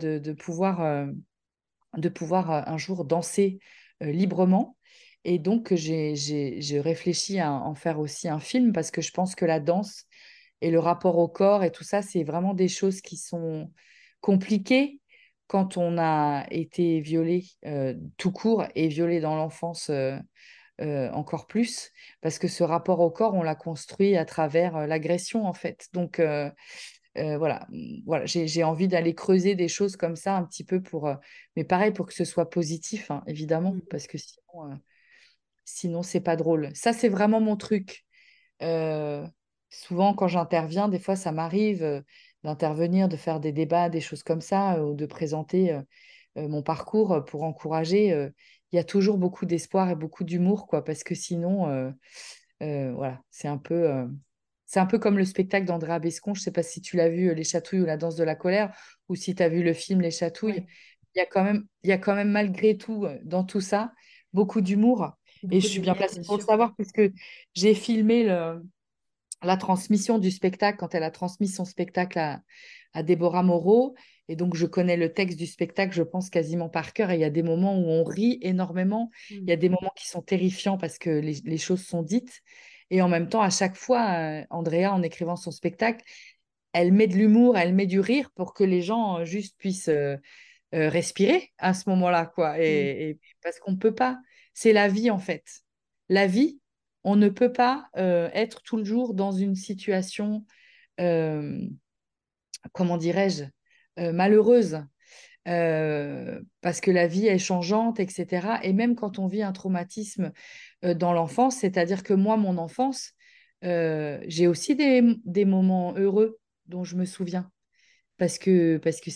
de pouvoir un jour danser librement. Et donc, j'ai réfléchi à en faire aussi un film parce que je pense que la danse et le rapport au corps et tout ça, c'est vraiment des choses qui sont compliquées quand on a été violé tout court et violé dans l'enfance encore plus, parce que ce rapport au corps, on l'a construit à travers l'agression, en fait. Donc, voilà, j'ai envie d'aller creuser des choses comme ça un petit peu mais pareil, pour que ce soit positif, hein, évidemment, Mm. parce que sinon c'est pas drôle. Ça, c'est vraiment mon truc. Euh, Souvent, quand j'interviens, des fois, ça m'arrive d'intervenir, de faire des débats, des choses comme ça, ou de présenter mon parcours pour encourager. Il y a toujours beaucoup d'espoir et beaucoup d'humour, quoi, parce que sinon, voilà, c'est un peu comme le spectacle d'Andrea Bescon. Je ne sais pas si tu l'as vu, Les Chatouilles ou La danse de la colère, ou si tu as vu le film Les Chatouilles. Ouais, Il y a quand même malgré tout, dans tout ça, beaucoup d'humour. Et je beaucoup de suis bien lumière, placée bien pour le sûr. savoir, puisque j'ai filmé la transmission du spectacle quand elle a transmis son spectacle à Déborah Moreau. Et donc, je connais le texte du spectacle, je pense, quasiment par cœur. Et il y a des moments où on rit énormément. Il y a Mm. des moments qui sont terrifiants parce que les choses sont dites. Et en même temps, à chaque fois, Andrea, en écrivant son spectacle, elle met de l'humour, elle met du rire pour que les gens juste puissent respirer à ce moment-là, quoi. Mm. Et parce qu'on ne peut pas, c'est la vie en fait. La vie, on ne peut pas être tout le jour dans une situation, euh, comment dirais-je, malheureuse, parce que la vie est changeante, etc. Et même quand on vit un traumatisme dans l'enfance, c'est-à-dire que moi, mon enfance, j'ai aussi des moments heureux dont je me souviens, parce que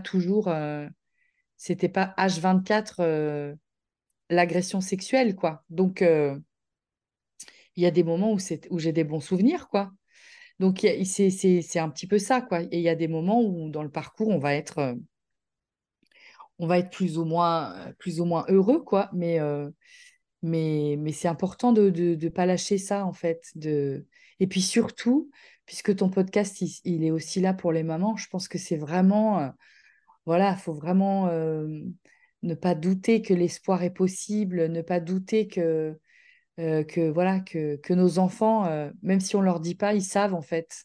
c'était pas H24 l'agression sexuelle, quoi. Donc, il y a des moments où j'ai des bons souvenirs, quoi. Donc, c'est un petit peu ça, quoi. Et il y a des moments où, dans le parcours, on va être plus ou moins heureux, quoi. Mais c'est important de pas lâcher ça, en fait. Et puis surtout, puisque ton podcast, il est aussi là pour les mamans, je pense que c'est vraiment, voilà, il faut vraiment ne pas douter que l'espoir est possible, ne pas douter voilà, que nos enfants, même si on leur dit pas, ils savent en fait.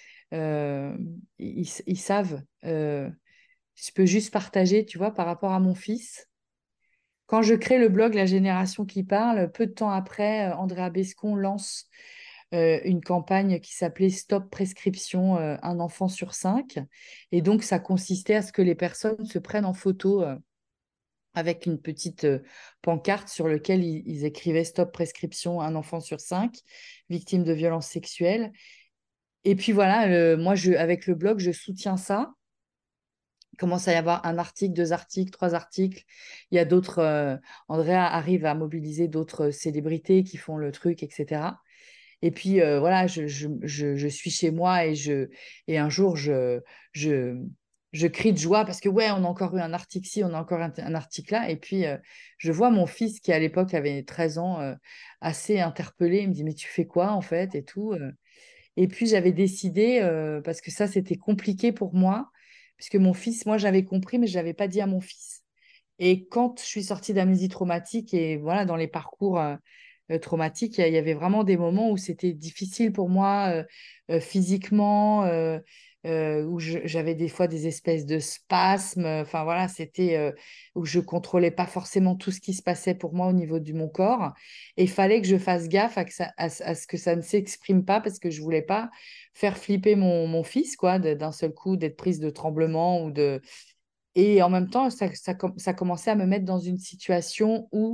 Ils savent. Je peux juste partager, tu vois, par rapport à mon fils. Quand je crée le blog La Génération qui parle, peu de temps après, Andrea Bescon lance une campagne qui s'appelait Stop Prescription, un enfant sur cinq. Et donc, ça consistait à ce que les personnes se prennent en photo avec une petite pancarte sur laquelle ils écrivaient Stop prescription, un enfant sur cinq, victime de violences sexuelles. Et puis voilà, moi, avec le blog, je soutiens ça. Il commence à y avoir un article, deux articles, trois articles. Il y a d'autres. Andrea arrive à mobiliser d'autres célébrités qui font le truc, etc. Et puis voilà, je suis chez moi et un jour, je, je crie de joie parce que ouais, on a encore eu un article ici, on a encore un article là. Et puis je vois mon fils qui à l'époque avait 13 ans, assez interpellé. Il me dit, mais tu fais quoi en fait et tout. Et puis j'avais décidé, parce que ça c'était compliqué pour moi, puisque mon fils, moi j'avais compris, mais je n'avais pas dit à mon fils. Et quand je suis sortie d'amnésie traumatique et voilà, dans les parcours traumatiques, il y avait vraiment des moments où c'était difficile pour moi physiquement, où j'avais des fois des espèces de spasmes. Enfin voilà, c'était où je contrôlais pas forcément tout ce qui se passait pour moi au niveau de mon corps. Et il fallait que je fasse gaffe à ce que ça ne s'exprime pas parce que je voulais pas faire flipper mon fils, quoi, d'un seul coup, d'être prise de tremblement ou de et en même temps, ça commençait à me mettre dans une situation où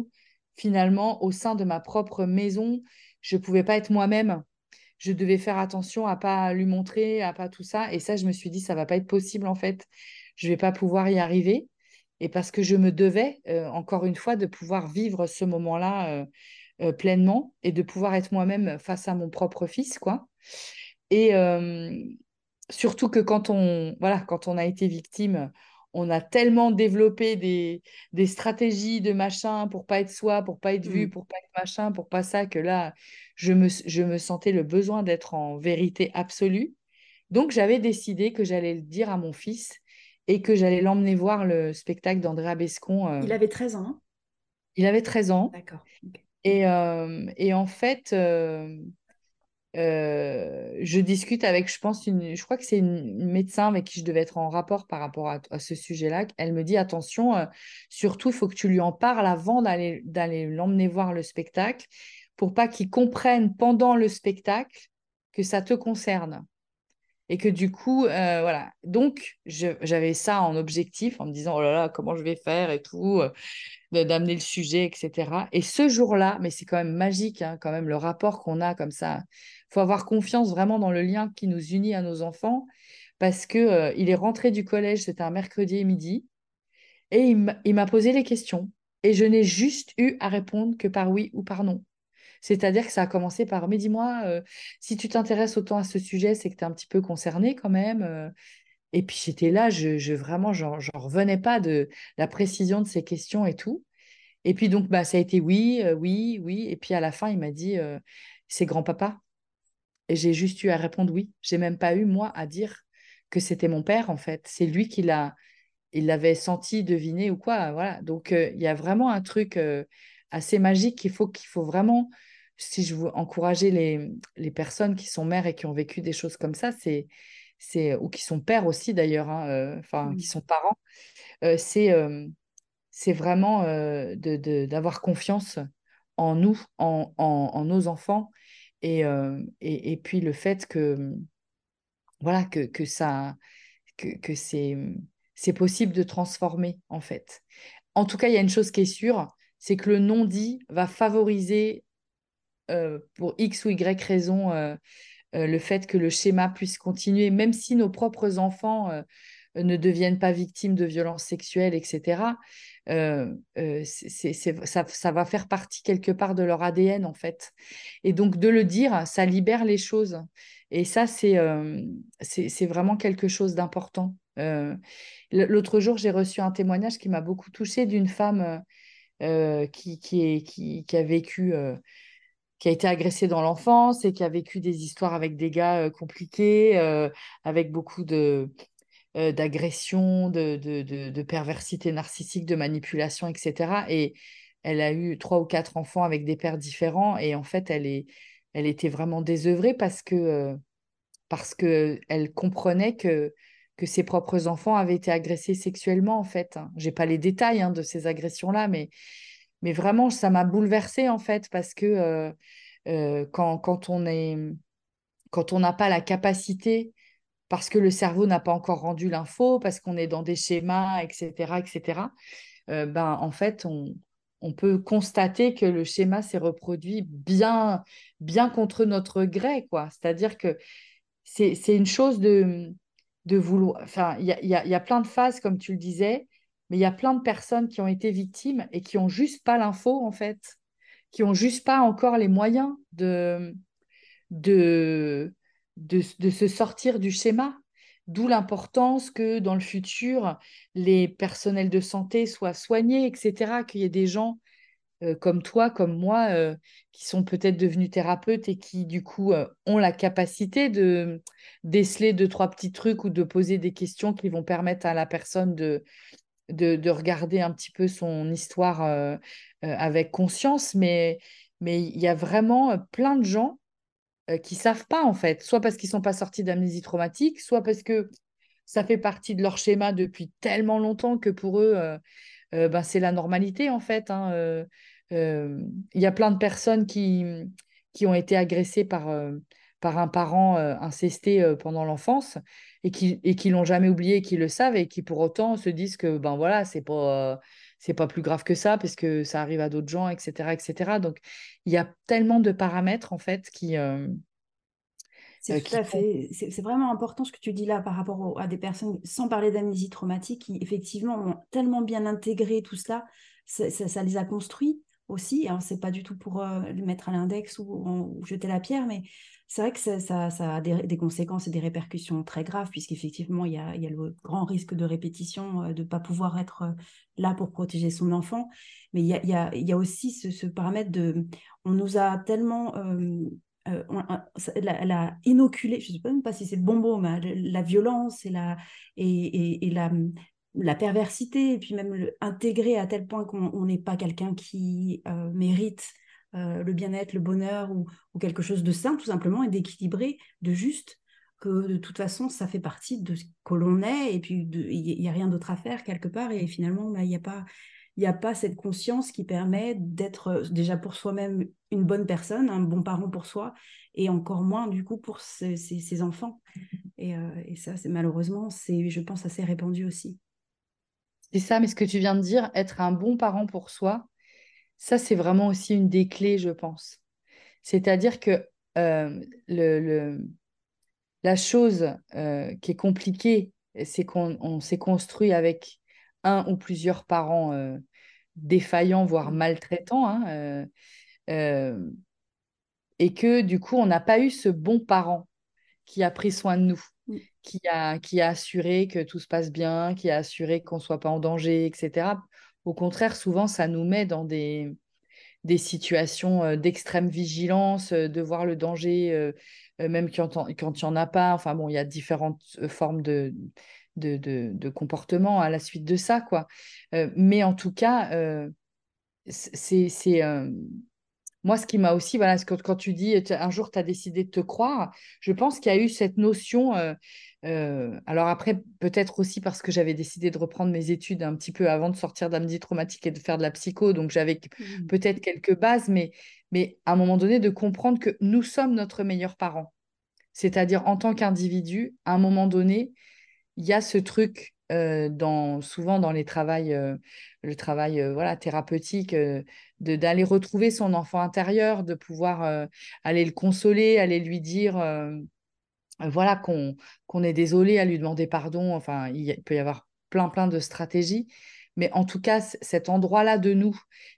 finalement, au sein de ma propre maison, je ne pouvais pas être moi-même. Je devais faire attention à pas lui montrer, à pas tout ça. Et ça, je me suis dit, ça va pas être possible en fait. Je vais pas pouvoir y arriver. Et parce que je me devais, encore une fois, de pouvoir vivre ce moment-là pleinement et de pouvoir être moi-même face à mon propre fils, quoi. Et surtout que quand on a été victime, on a tellement développé des stratégies de machin pour pas être soi, pour pas être vu, Mm. pour pas être machin, pour pas ça, que là, je me sentais le besoin d'être en vérité absolue. Donc, j'avais décidé que j'allais le dire à mon fils et que j'allais l'emmener voir le spectacle d'Andrea Bescon. Il avait 13 ans, hein. Il avait 13 ans. D'accord. Ok. Et en fait, je discute avec, je pense, je crois que c'est une médecin avec qui je devais être en rapport par rapport à ce sujet-là. Elle me dit, attention, surtout, il faut que tu lui en parles avant d'aller l'emmener voir le spectacle pour pas qu'il comprenne pendant le spectacle que ça te concerne. Et que du coup, voilà. Donc, j'avais ça en objectif en me disant, oh là là, comment je vais faire et tout, d'amener le sujet, etc. Et ce jour-là, mais c'est quand même magique, hein, quand même, le rapport qu'on a comme ça. Il faut avoir confiance vraiment dans le lien qui nous unit à nos enfants parce que, il est rentré du collège, c'était un mercredi midi, et il m'a posé les questions. Et je n'ai juste eu à répondre que par oui ou par non. C'est-à-dire que ça a commencé par, mais dis-moi, si tu t'intéresses autant à ce sujet, c'est que tu es un petit peu concerné quand même. Et puis j'étais là, vraiment, j'en revenais pas de la précision de ces questions et tout. Et puis donc, bah, ça a été oui, oui, oui. Et puis à la fin, il m'a dit, c'est grand-papa. Et j'ai juste eu à répondre oui. J'ai même pas eu, moi, à dire que c'était mon père, en fait. C'est lui il l'avait senti, deviné ou quoi. Voilà. Donc, il y a vraiment un truc assez magique qu'il faut vraiment, si je veux encourager les personnes qui sont mères et qui ont vécu des choses comme ça, ou qui sont pères aussi d'ailleurs, hein, enfin, qui Mm. sont parents, euh, c'est euh, c'est vraiment d'avoir confiance en nous, en nos enfants, et puis le fait que, voilà, que c'est possible de transformer, en fait. En tout cas, il y a une chose qui est sûre, c'est que le non-dit va favoriser, pour X ou Y raison, le fait que le schéma puisse continuer, même si nos propres enfants ne deviennent pas victimes de violences sexuelles, etc. Ça va faire partie quelque part de leur ADN, en fait. Et donc, de le dire, ça libère les choses. Et ça, c'est vraiment quelque chose d'important. L'autre jour, j'ai reçu un témoignage qui m'a beaucoup touchée d'une femme qui a vécu qui a été agressée dans l'enfance et qui a vécu des histoires avec des gars compliqués, avec beaucoup d'agressions, de perversité narcissique, de manipulation, etc. Et elle a eu 3 ou 4 enfants avec des pères différents. Et en fait, elle était vraiment désœuvrée parce que elle comprenait que ses propres enfants avaient été agressés sexuellement, en fait. J'ai pas les détails hein, de ces agressions-là, mais vraiment, ça m'a bouleversée, en fait, parce que quand on n'a pas la capacité, parce que le cerveau n'a pas encore rendu l'info, parce qu'on est dans des schémas, etc., etc., ben, en fait, on peut constater que le schéma s'est reproduit bien contre notre gré, quoi. C'est-à-dire que c'est une chose de vouloir. Enfin, il y a plein de phases, comme tu le disais, mais il y a plein de personnes qui ont été victimes et qui n'ont juste pas l'info, en fait, qui n'ont juste pas encore les moyens de, de se sortir du schéma. D'où l'importance que dans le futur, les personnels de santé soient soignés, etc., qu'il y ait des gens comme toi, comme moi, qui sont peut-être devenus thérapeutes et qui, du coup, ont la capacité de déceler 2, 3 petits trucs ou de poser des questions qui vont permettre à la personne de regarder un petit peu son histoire avec conscience. Mais il y a vraiment plein de gens qui savent pas, en fait, soit parce qu'ils sont pas sortis d'amnésie traumatique, soit parce que ça fait partie de leur schéma depuis tellement longtemps que pour eux, ben, c'est la normalité en fait, hein. Il y a plein de personnes qui ont été agressées par un parent incesté pendant l'enfance et qui l'ont jamais oublié, qui le savent et qui pour autant se disent que ben voilà, c'est pas plus grave que ça parce que ça arrive à d'autres gens, etc., etc. Donc, il y a tellement de paramètres, en fait, C'est tout qui à comptent. fait, c'est vraiment important ce que tu dis là par rapport à des personnes, sans parler d'amnésie traumatique, qui effectivement ont tellement bien intégré tout cela, ça les a construits aussi. Alors, c'est pas du tout pour le mettre à l'index ou jeter la pierre, mais c'est vrai que ça a des conséquences et des répercussions très graves, puisqu'effectivement, il y a le grand risque de répétition, de ne pas pouvoir être là pour protéger son enfant. Mais il y a aussi ce paramètre de, on nous a tellement elle a inoculé, je ne sais pas même pas si c'est le bon mot, mais la violence et la perversité, et puis même intégrer à tel point qu'on n'est pas quelqu'un qui mérite le bien-être, le bonheur ou quelque chose de sain, tout simplement, et d'équilibré, de juste, que de toute façon, ça fait partie de ce que l'on est, et puis il n'y a rien d'autre à faire quelque part, et finalement, bah, il n'y a pas cette conscience qui permet d'être déjà pour soi-même une bonne personne, un bon parent pour soi, et encore moins du coup pour ses enfants. Et ça, malheureusement, je pense, assez répandu aussi. C'est ça, mais ce que tu viens de dire, être un bon parent pour soi, ça, c'est vraiment aussi une des clés, je pense. C'est-à-dire que euh, le, le- la chose qui est compliquée, c'est qu'on s'est construit avec un ou plusieurs parents défaillants, voire Mm. maltraitants, hein, euh, et que du coup, on n'a pas eu ce bon parent qui a pris soin de nous, Mm. qui a assuré que tout se passe bien, qui a assuré qu'on ne soit pas en danger, etc. Au contraire, souvent, ça nous met dans des situations d'extrême vigilance, de voir le danger, même quand il n'y en a pas. Enfin bon, il y a différentes formes de comportement à la suite de ça, quoi. Mais en tout cas, c'est moi, ce qui m'a aussi, voilà, c'est quand tu dis un jour tu as décidé de te croire, je pense qu'il y a eu cette notion. Alors après, peut-être aussi parce que j'avais décidé de reprendre mes études un petit peu avant de sortir d'amnésie traumatique et de faire de la psycho, donc j'avais Mm. peut-être quelques bases, mais à un moment donné, de comprendre que nous sommes notre meilleur parent. C'est-à-dire en tant qu'individu, à un moment donné, il y a ce truc souvent dans le travail voilà, thérapeutique, d'aller retrouver son enfant intérieur, de pouvoir aller le consoler, aller lui dire voilà, qu'on est désolé, à lui demander pardon. Enfin, il peut y avoir plein de stratégies. Mais en tout cas, cet endroit-là de nous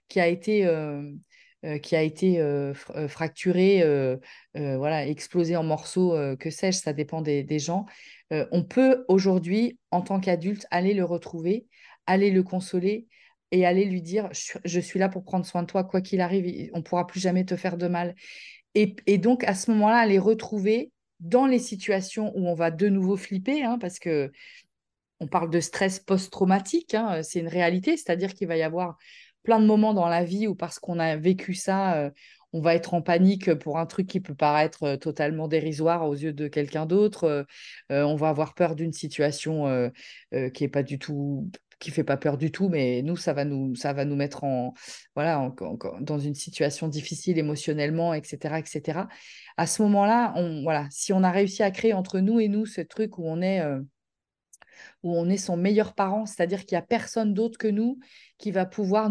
qui a été fracturé, voilà, explosé en morceaux, que sais-je, ça dépend des gens. On peut aujourd'hui, en tant qu'adulte, aller le retrouver, aller le consoler et aller lui dire, je suis là pour prendre soin de toi, quoi qu'il arrive, on ne pourra plus jamais te faire de mal. Et donc, à ce moment-là, aller retrouver dans les situations où on va de nouveau flipper, hein, parce que on parle de stress post-traumatique, hein, c'est une réalité, c'est-à-dire qu'il va y avoir plein de moments dans la vie où parce qu'on a vécu ça, on va être en panique pour un truc qui peut paraître totalement dérisoire aux yeux de quelqu'un d'autre. On va avoir peur d'une situation qui est pas du tout, qui fait pas peur du tout, mais nous, ça va nous mettre voilà, dans une situation difficile émotionnellement, etc., etc. À ce moment-là, voilà, si on a réussi à créer entre nous et nous ce truc où on est son meilleur parent, c'est-à-dire qu'il n'y a personne d'autre que nous qui va pouvoir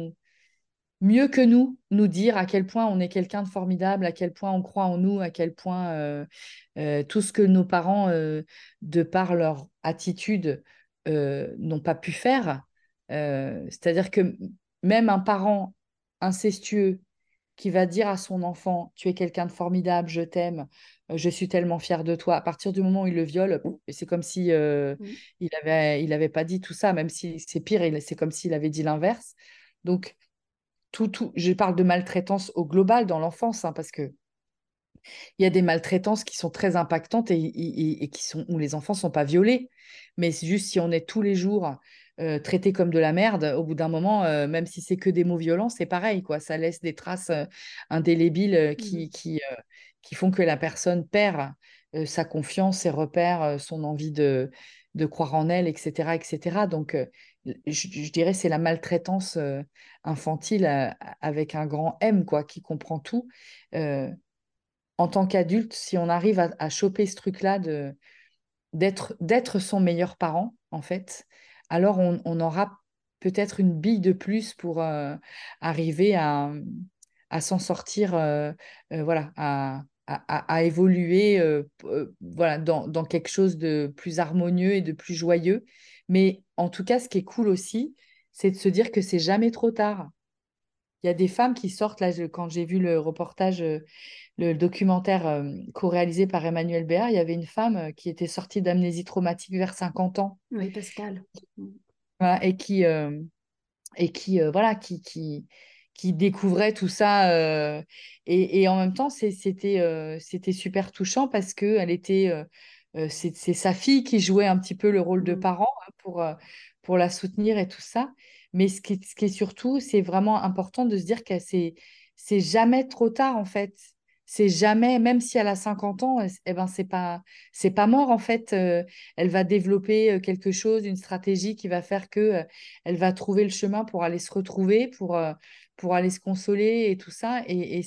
mieux que nous dire à quel point on est quelqu'un de formidable, à quel point on croit en nous, à quel point tout ce que nos parents, de par leur attitude, n'ont pas pu faire. C'est-à-dire que même un parent incestueux qui va dire à son enfant, tu es quelqu'un de formidable, je t'aime, je suis tellement fière de toi. À partir du moment où il le viole, et c'est comme si Mm. il avait pas dit tout ça, même si c'est pire, c'est comme s'il avait dit l'inverse. Donc, je parle de maltraitance au global dans l'enfance, hein, parce que il y a des maltraitances qui sont très impactantes et où les enfants ne sont pas violés. Mais c'est juste si on est tous les jours traité comme de la merde, au bout d'un moment, même si c'est que des mots violents, c'est pareil, quoi. Ça laisse des traces indélébiles Mm. qui font que la personne perd sa confiance, ses repères, son envie de croire en elle, etc., etc. Donc, je dirais c'est la maltraitance infantile avec un grand M, quoi, qui comprend tout. Euh, En tant qu'adulte, si on arrive à choper ce truc-là d'être son meilleur parent, en fait, alors on aura peut-être une bille de plus pour arriver à s'en sortir, voilà, à évoluer voilà, dans quelque chose de plus harmonieux et de plus joyeux. Mais en tout cas, ce qui est cool aussi, c'est de se dire que c'est jamais trop tard. Il y a des femmes qui sortent, là, quand j'ai vu le reportage, le documentaire co-réalisé par Emmanuel Béard, il y avait une femme qui était sortie d'amnésie traumatique vers 50 ans, Oui, Pascal. voilà, voilà, qui découvrait tout ça. Et en même temps, c'était super touchant parce que c'est sa fille qui jouait un petit peu le rôle de Mm. parent hein, pour la soutenir et tout ça. Mais ce qui est surtout, c'est vraiment important de se dire que c'est jamais trop tard en fait. C'est jamais, même si elle a 50 ans, eh ben c'est pas mort en fait. Elle va développer quelque chose, une stratégie qui va faire que elle va trouver le chemin pour aller se retrouver, pour aller se consoler et tout ça.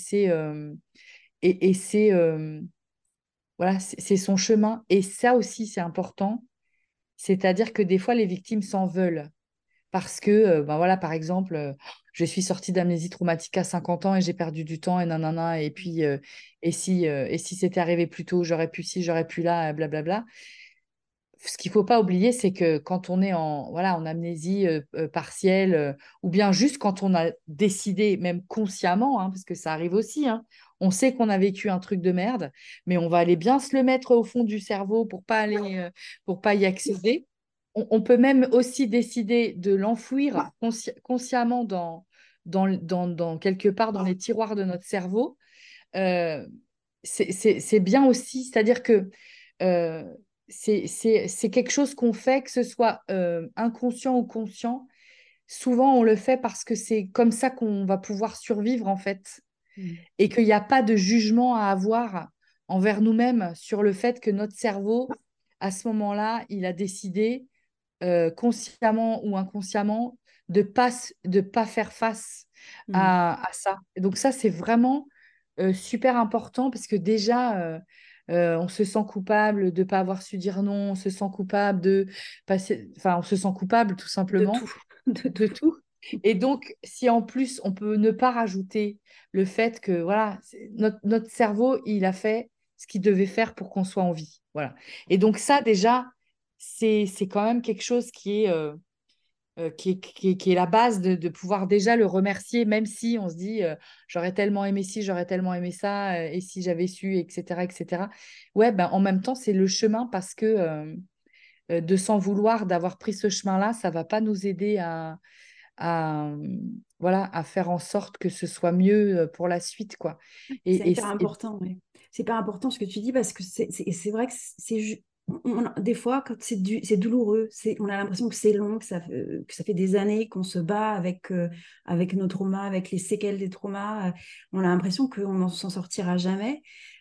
Et c'est voilà, c'est son chemin. Et ça aussi, c'est important. C'est-à-dire que des fois, les victimes s'en veulent. Parce que, ben voilà, par exemple, je suis sortie d'amnésie traumatique à 50 ans et j'ai perdu du temps et nanana. Et puis, et si c'était arrivé plus tôt, j'aurais pu ci, j'aurais pu là, blablabla. Ce qu'il faut pas oublier, c'est que quand on est voilà, en amnésie partielle, ou bien juste quand on a décidé, même consciemment, hein, parce que ça arrive aussi, hein, on sait qu'on a vécu un truc de merde, mais on va aller bien se le mettre au fond du cerveau pour pas y accéder. On peut même aussi décider de l'enfouir consciemment dans quelque part dans les tiroirs de notre cerveau. Euh, c'est bien aussi, c'est-à-dire que euh, c'est quelque chose qu'on fait, que ce soit inconscient ou conscient. Souvent, on le fait parce que c'est comme ça qu'on va pouvoir survivre, en fait, Mm. et qu'il n'y a pas de jugement à avoir envers nous-mêmes sur le fait que notre cerveau, à ce moment-là, il a décidé, consciemment ou inconsciemment, de pas faire face Mm. à ça. Et donc ça, c'est vraiment super important parce que déjà, on se sent coupable de ne pas avoir su dire non, on se sent coupable de passer, enfin, on se sent coupable tout De simplement tout, de de tout. tout. Et donc, si en plus on peut ne pas rajouter le fait que voilà, notre cerveau, il a fait ce qu'il devait faire pour qu'on soit en vie. Voilà. Et donc ça, déjà, c'est quand même quelque chose qui est la base de pouvoir déjà le remercier, même si on se dit j'aurais tellement aimé ci, j'aurais tellement aimé ça, et si j'avais su, etc., etc. Ouais, ben, en même temps, c'est le chemin parce que de s'en vouloir d'avoir pris ce chemin-là, ça va pas nous aider voilà, à faire en sorte que ce soit mieux pour la suite, quoi. C'est hyper Et important, ouais. C'est hyper important ce que tu dis parce que c'est vrai que des fois, quand c'est douloureux, on a l'impression que c'est long, que ça fait des années qu'on se bat avec nos traumas, avec les séquelles des traumas. On a l'impression qu'on ne s'en sortira jamais.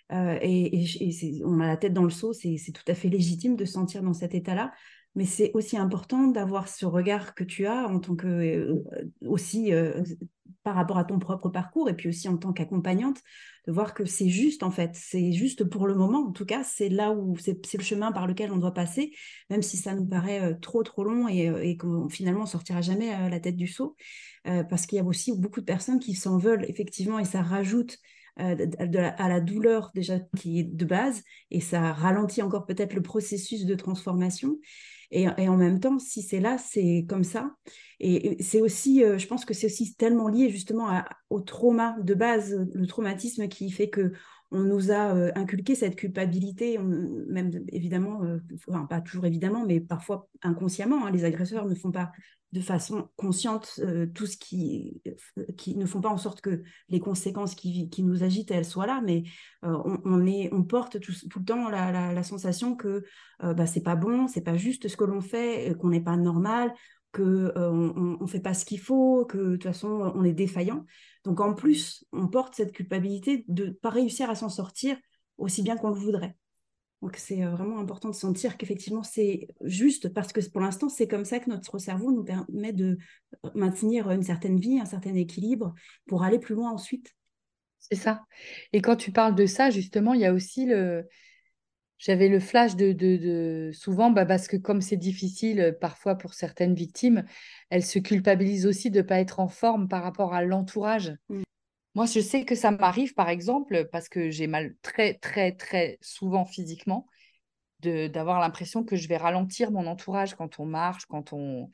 On a la tête dans le seau, c'est tout à fait légitime de se sentir dans cet état-là. Mais c'est aussi important d'avoir ce regard que tu as en tant que aussi par rapport à ton propre parcours et puis aussi en tant qu'accompagnante, de voir que c'est juste en fait, c'est juste pour le moment. En tout cas, c'est là où c'est le chemin par lequel on doit passer, même si ça nous paraît trop long et qu'on finalement sortira jamais la tête du seau, parce qu'il y a aussi beaucoup de personnes qui s'en veulent effectivement et ça rajoute à la douleur déjà qui est de base et ça ralentit encore peut-être le processus de transformation. Et en même temps, si c'est là, c'est comme ça. Et c'est aussi, je pense que c'est aussi tellement lié justement au trauma de base, le traumatisme qui fait que on nous a inculqué cette culpabilité, même évidemment, enfin, pas toujours évidemment, mais parfois inconsciemment. Hein, les agresseurs ne font pas de façon consciente tout ce qui ne font pas en sorte que les conséquences qui nous agitent, elles soient là, mais on porte tout le temps la sensation que bah, c'est pas bon, c'est pas juste ce que l'on fait, qu'on n'est pas normal, que on fait pas ce qu'il faut, que de toute façon on est défaillant. Donc en plus, on porte cette culpabilité de pas réussir à s'en sortir aussi bien qu'on le voudrait. Donc c'est vraiment important de sentir qu'effectivement c'est juste parce que pour l'instant c'est comme ça que notre cerveau nous permet de maintenir une certaine vie, un certain équilibre pour aller plus loin ensuite. c'est ça. Et quand tu parles de ça, justement, il y a aussi J'avais le flash souvent, bah, parce que comme c'est difficile parfois pour certaines victimes, elles se culpabilisent aussi de ne pas être en forme par rapport à l'entourage. Mm. Moi, je sais que ça m'arrive, par exemple, parce que j'ai mal très, très, très souvent physiquement, d'avoir l'impression que je vais ralentir mon entourage quand on marche, quand on...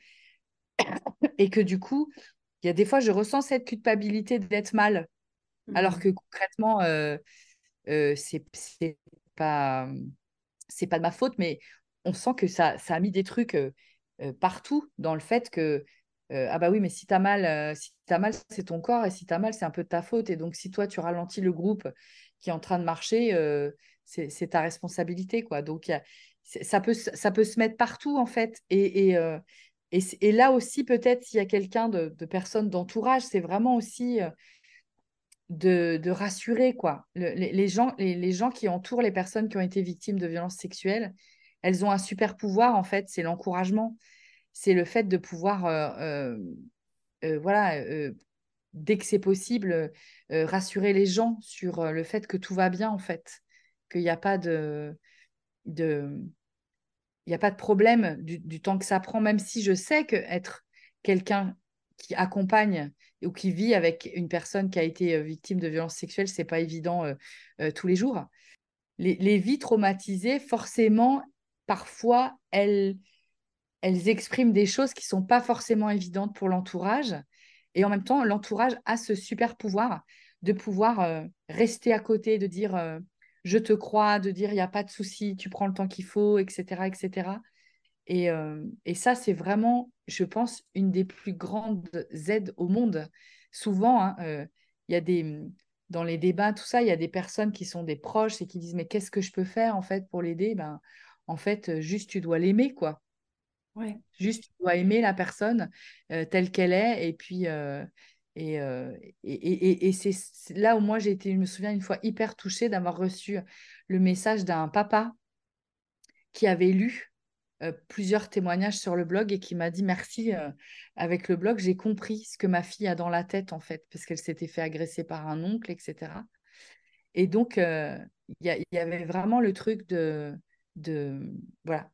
Et que du coup, il y a des fois, je ressens cette culpabilité d'être mal, alors Mm. que concrètement, c'est pas, c'est pas de ma faute, mais on sent que ça a mis des trucs partout dans le fait que, ah bah oui, mais si t'as mal, c'est ton corps, et si t'as mal, c'est un peu de ta faute. Et donc, si toi, tu ralentis le groupe qui est en train de marcher, c'est ta responsabilité, quoi. Donc, ça peut se mettre partout, en fait. Et là aussi, peut-être, s'il y a quelqu'un de personnes d'entourage, c'est vraiment aussi de rassurer, quoi. Les gens qui entourent les personnes qui ont été victimes de violences sexuelles, elles ont un super pouvoir, en fait, c'est l'encouragement. C'est le fait de pouvoir, voilà, dès que c'est possible, rassurer les gens sur le fait que tout va bien, en fait, qu'il n'y a pas de, il n'y a pas de problème du temps que ça prend, même si je sais que être quelqu'un qui accompagne ou qui vit avec une personne qui a été victime de violences sexuelles, c'est pas évident tous les jours. Les vies traumatisées, forcément, parfois, elles expriment des choses qui sont pas forcément évidentes pour l'entourage. Et en même temps, l'entourage a ce super pouvoir de pouvoir rester à côté, de dire je te crois, de dire il n'y a pas de souci, tu prends le temps qu'il faut, etc., etc. Et ça, c'est vraiment, je pense, une des plus grandes aides au monde. Souvent, hein, il y a dans les débats, tout ça, il y a des personnes qui sont des proches et qui disent, mais qu'est-ce que je peux faire en fait pour l'aider? Ben, en fait, juste tu dois l'aimer, quoi. Ouais. Juste tu dois aimer la personne telle qu'elle est. Et puis, et, euh, et c'est là où moi j'ai été, je me souviens une fois hyper touchée d'avoir reçu le message d'un papa qui avait lu plusieurs témoignages sur le blog et qui m'a dit merci, avec le blog, j'ai compris ce que ma fille a dans la tête en fait, parce qu'elle s'était fait agresser par un oncle, etc. Et donc, il y avait vraiment le truc de, voilà,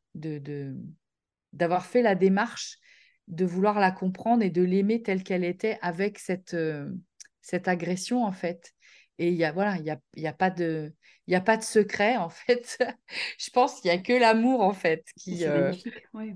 d'avoir fait la démarche de vouloir la comprendre et de l'aimer telle qu'elle était avec cette agression, en fait. Et voilà, il y a pas de secret, en fait. Je pense qu'il n'y a que l'amour, en fait, C'est magnifique, ouais.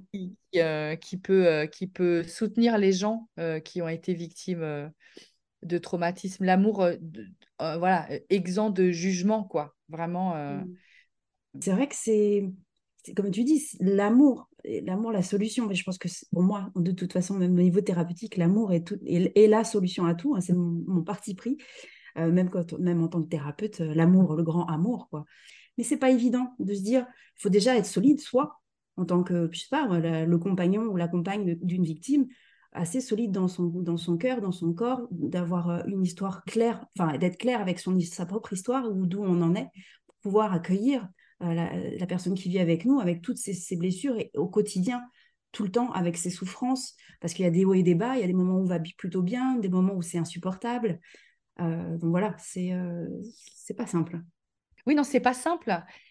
qui peut soutenir les gens qui ont été victimes de traumatisme. L'amour, voilà, exempt de jugement, quoi. Vraiment. Mm. C'est vrai que comme tu dis, l'amour, l'amour, la solution. Mais je pense que pour moi, de toute façon, même au niveau thérapeutique, l'amour est la solution à tout, hein. C'est mon parti pris. Même en tant que thérapeute, l'amour, le grand amour, quoi. Mais c'est pas évident de se dire, il faut déjà être solide, soi, en tant que, je sais pas, moi, le compagnon ou la compagne d'une victime, assez solide dans son cœur, dans son corps, d'avoir une histoire claire, enfin, d'être clair avec sa propre histoire ou d'où on en est, pour pouvoir accueillir la personne qui vit avec nous, avec toutes ses blessures et au quotidien, tout le temps avec ses souffrances, parce qu'il y a des hauts et des bas, il y a des moments où on va plutôt bien, des moments où c'est insupportable. Donc voilà, c'est pas simple. Oui, non, c'est pas simple.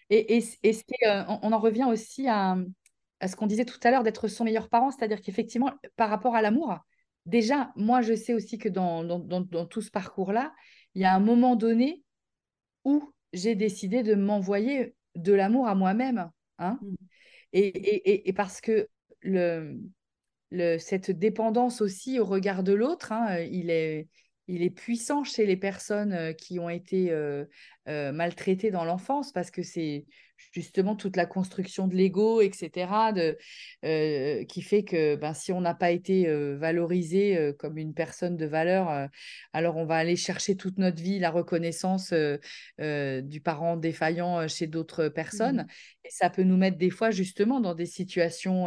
On en revient aussi à ce qu'on disait tout à l'heure d'être son meilleur parent, c'est-à-dire qu'effectivement, par rapport à l'amour, déjà, moi, je sais aussi que dans tout ce parcours-là, il y a un moment donné où j'ai décidé de m'envoyer de l'amour à moi-même, hein. Mm. Et parce que le, cette dépendance aussi au regard de l'autre, hein, il est puissant chez les personnes qui ont été maltraitées dans l'enfance parce que c'est justement toute la construction de l'ego, etc., qui fait que ben, si on n'a pas été valorisé comme une personne de valeur, alors on va aller chercher toute notre vie la reconnaissance du parent défaillant chez d'autres personnes. Mm. Et ça peut nous mettre des fois justement dans des situations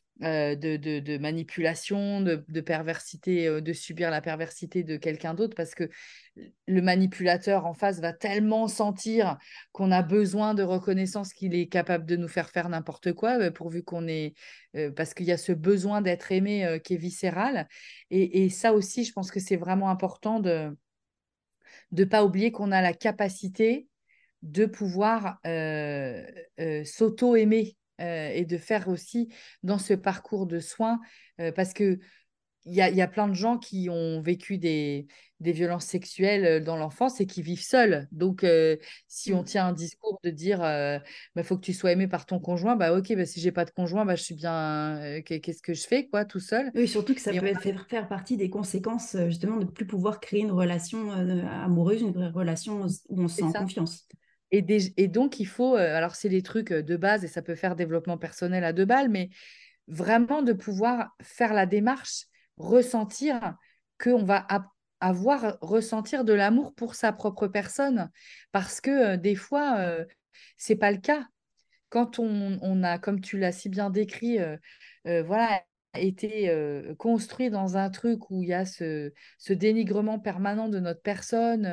de manipulation, de perversité, de subir la perversité de quelqu'un d'autre, parce que le manipulateur en face va tellement sentir qu'on a besoin de reconnaissance qu'il est capable de nous faire faire n'importe quoi, pourvu qu'on est... parce qu'il y a ce besoin d'être aimé qui est viscéral. Et ça aussi, je pense que c'est vraiment important de ne pas oublier qu'on a la capacité de pouvoir s'auto-aimer et de faire aussi dans ce parcours de soins, parce que il y a plein de gens qui ont vécu des violences sexuelles dans l'enfance et qui vivent seuls. Donc, si on Mm. tient un discours de dire bah, faut que tu sois aimé par ton conjoint, bah ok, bah, si j'ai pas de conjoint, bah, je suis bien. Qu'est-ce que je fais, quoi, tout seul? Oui, surtout que ça Mais peut faire partie des conséquences justement de ne plus pouvoir créer une relation amoureuse, une vraie relation où on se sent c'est en ça. confiance. Et donc, il faut. Alors, c'est des trucs de base et ça peut faire développement personnel à deux balles, mais vraiment de pouvoir faire la démarche, ressentir qu'on va avoir, ressentir de l'amour pour sa propre personne. Parce que des fois, c'est pas le cas. Quand on a, comme tu l'as si bien décrit, voilà, été construit dans un truc où il y a ce dénigrement permanent de notre personne,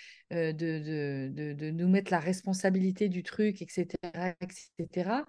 de nous mettre la responsabilité du truc, etc., etc.,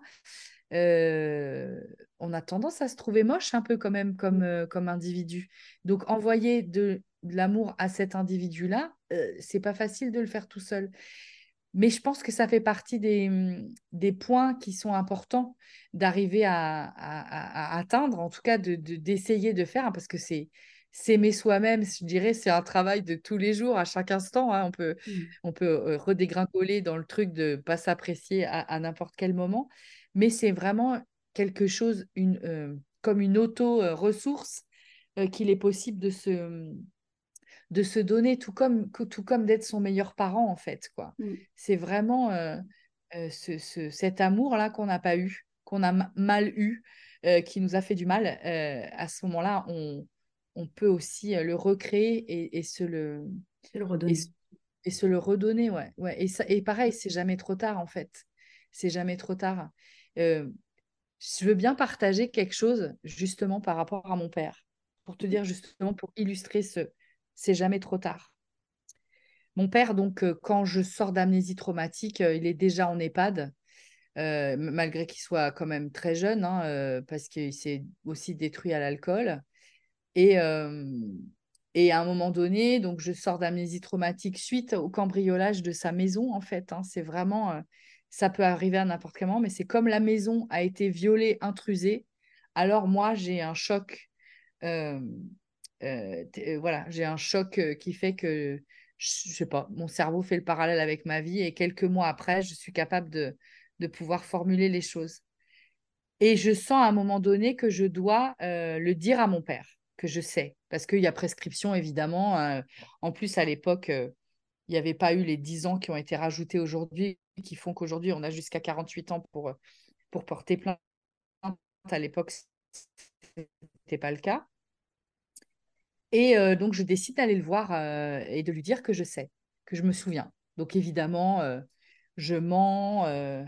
euh, on a tendance à se trouver moche un peu quand même Mm. comme individu. Donc, envoyer de l'amour à cet individu-là, c'est pas facile de le faire tout seul. Mais je pense que ça fait partie des points qui sont importants d'arriver à atteindre, en tout cas d'essayer de faire, hein, parce que c'est s'aimer soi-même, je dirais, c'est un travail de tous les jours, à chaque instant, hein. Mm. On peut redégringoler dans le truc de pas s'apprécier à n'importe quel moment, mais c'est vraiment quelque chose, comme une auto-ressource qu'il est possible de se donner, tout comme d'être son meilleur parent, en fait, quoi. Mm. C'est vraiment cet amour-là qu'on n'a pas eu, qu'on a mal eu, qui nous a fait du mal. À ce moment-là, on peut aussi le recréer Et le et, redonner. s- et se le redonner, ouais. Ouais. Et pareil, c'est jamais trop tard, en fait. C'est jamais trop tard. Euh, je veux bien partager quelque chose, justement, par rapport à mon père, pour te dire, justement, pour illustrer c'est jamais trop tard. Mon père, donc, quand je sors d'amnésie traumatique, il est déjà en EHPAD, malgré qu'il soit quand même très jeune, hein, parce qu'il s'est aussi détruit à l'alcool. Et, euh, et à un moment donné, donc, je sors d'amnésie traumatique suite au cambriolage de sa maison, en fait, hein. C'est vraiment, ça peut arriver à n'importe quel moment, mais c'est comme la maison a été violée, intrusée, alors moi, j'ai un choc. euh, voilà, j'ai un choc qui fait que, je sais pas, mon cerveau fait le parallèle avec ma vie et quelques mois après, je suis capable de pouvoir formuler les choses. Et je sens à un moment donné que je dois le dire à mon père, que je sais, parce qu'il y a prescription, évidemment. En plus, à l'époque, il n'y avait pas eu les 10 ans qui ont été rajoutés aujourd'hui, qui font qu'aujourd'hui, on a jusqu'à 48 ans pour porter plainte. À l'époque, ce n'était pas le cas. Et donc, je décide d'aller le voir et de lui dire que je sais, que je me souviens. Donc, évidemment, je mens,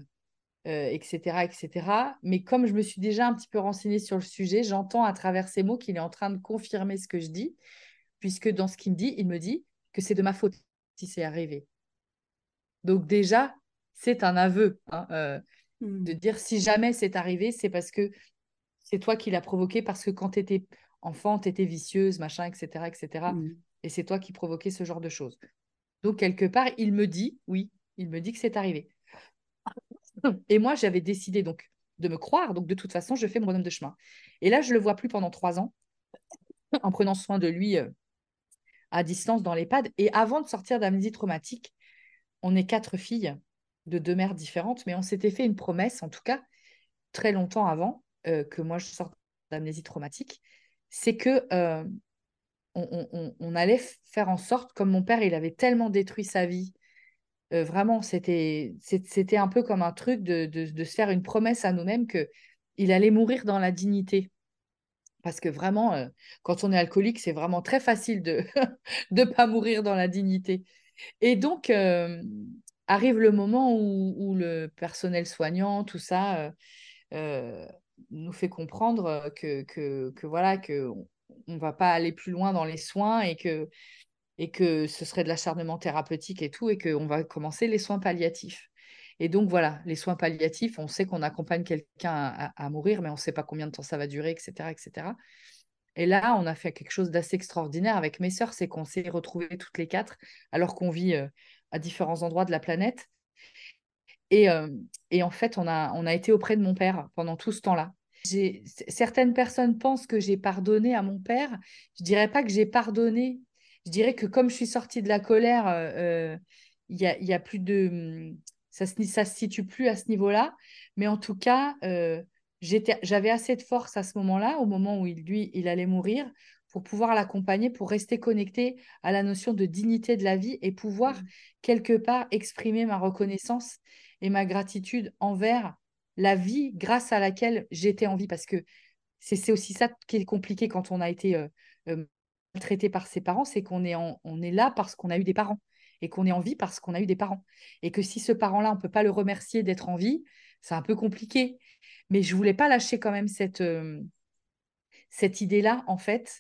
etc., etc. Mais comme je me suis déjà un petit peu renseignée sur le sujet, j'entends à travers ces mots qu'il est en train de confirmer ce que je dis, puisque dans ce qu'il me dit, il me dit que c'est de ma faute si c'est arrivé. Donc, déjà, c'est un aveu, hein, de Mm. dire si jamais c'est arrivé, c'est parce que c'est toi qui l'as provoqué, parce que quand tu étais enfant, tu étais vicieuse, machin, etc., etc. Et cetera. Mm. Et c'est toi qui provoquais ce genre de choses. Donc, quelque part, il me dit, oui, il me dit que c'est arrivé. Et moi, j'avais décidé donc de me croire. Donc, de toute façon, je fais mon bonhomme de chemin. Et là, je le vois plus pendant 3 ans, en prenant soin de lui à distance dans l'EHPAD. Et avant de sortir d'amnésie traumatique, on est 4 filles de 2 mères différentes, mais on s'était fait une promesse, en tout cas, très longtemps avant que moi je sorte d'amnésie traumatique, c'est que on allait faire en sorte, comme mon père, il avait tellement détruit sa vie. Vraiment, c'était un peu comme un truc de se faire une promesse à nous-mêmes que il allait mourir dans la dignité. Parce que vraiment, quand on est alcoolique, c'est vraiment très facile de ne pas mourir dans la dignité. Et donc, arrive le moment où le personnel soignant, tout ça, euh, nous fait comprendre que voilà, que on va pas aller plus loin dans les soins et que ce serait de l'acharnement thérapeutique et tout, et qu'on va commencer les soins palliatifs. Et donc voilà, les soins palliatifs, on sait qu'on accompagne quelqu'un à mourir, mais on ne sait pas combien de temps ça va durer, etc., etc. Et là, on a fait quelque chose d'assez extraordinaire avec mes sœurs, c'est qu'on s'est retrouvées toutes les quatre, alors qu'on vit à différents endroits de la planète. Et, euh, et en fait, on a été auprès de mon père pendant tout ce temps-là. Certaines personnes pensent que j'ai pardonné à mon père. Je dirais pas que j'ai pardonné. Je dirais que comme je suis sortie de la colère, il y a plus de, ça se situe plus à ce niveau-là. Mais en tout cas, j'avais assez de force à ce moment-là, au moment où lui, il allait mourir, pour pouvoir l'accompagner, pour rester connecté à la notion de dignité de la vie et pouvoir Mm. quelque part exprimer ma reconnaissance et ma gratitude envers la vie grâce à laquelle j'étais en vie. Parce que c'est aussi ça qui est compliqué quand on a été maltraité par ses parents, c'est on est là parce qu'on a eu des parents et qu'on est en vie parce qu'on a eu des parents. Et que si ce parent-là, on ne peut pas le remercier d'être en vie, c'est un peu compliqué. Mais je ne voulais pas lâcher quand même cette idée-là, en fait,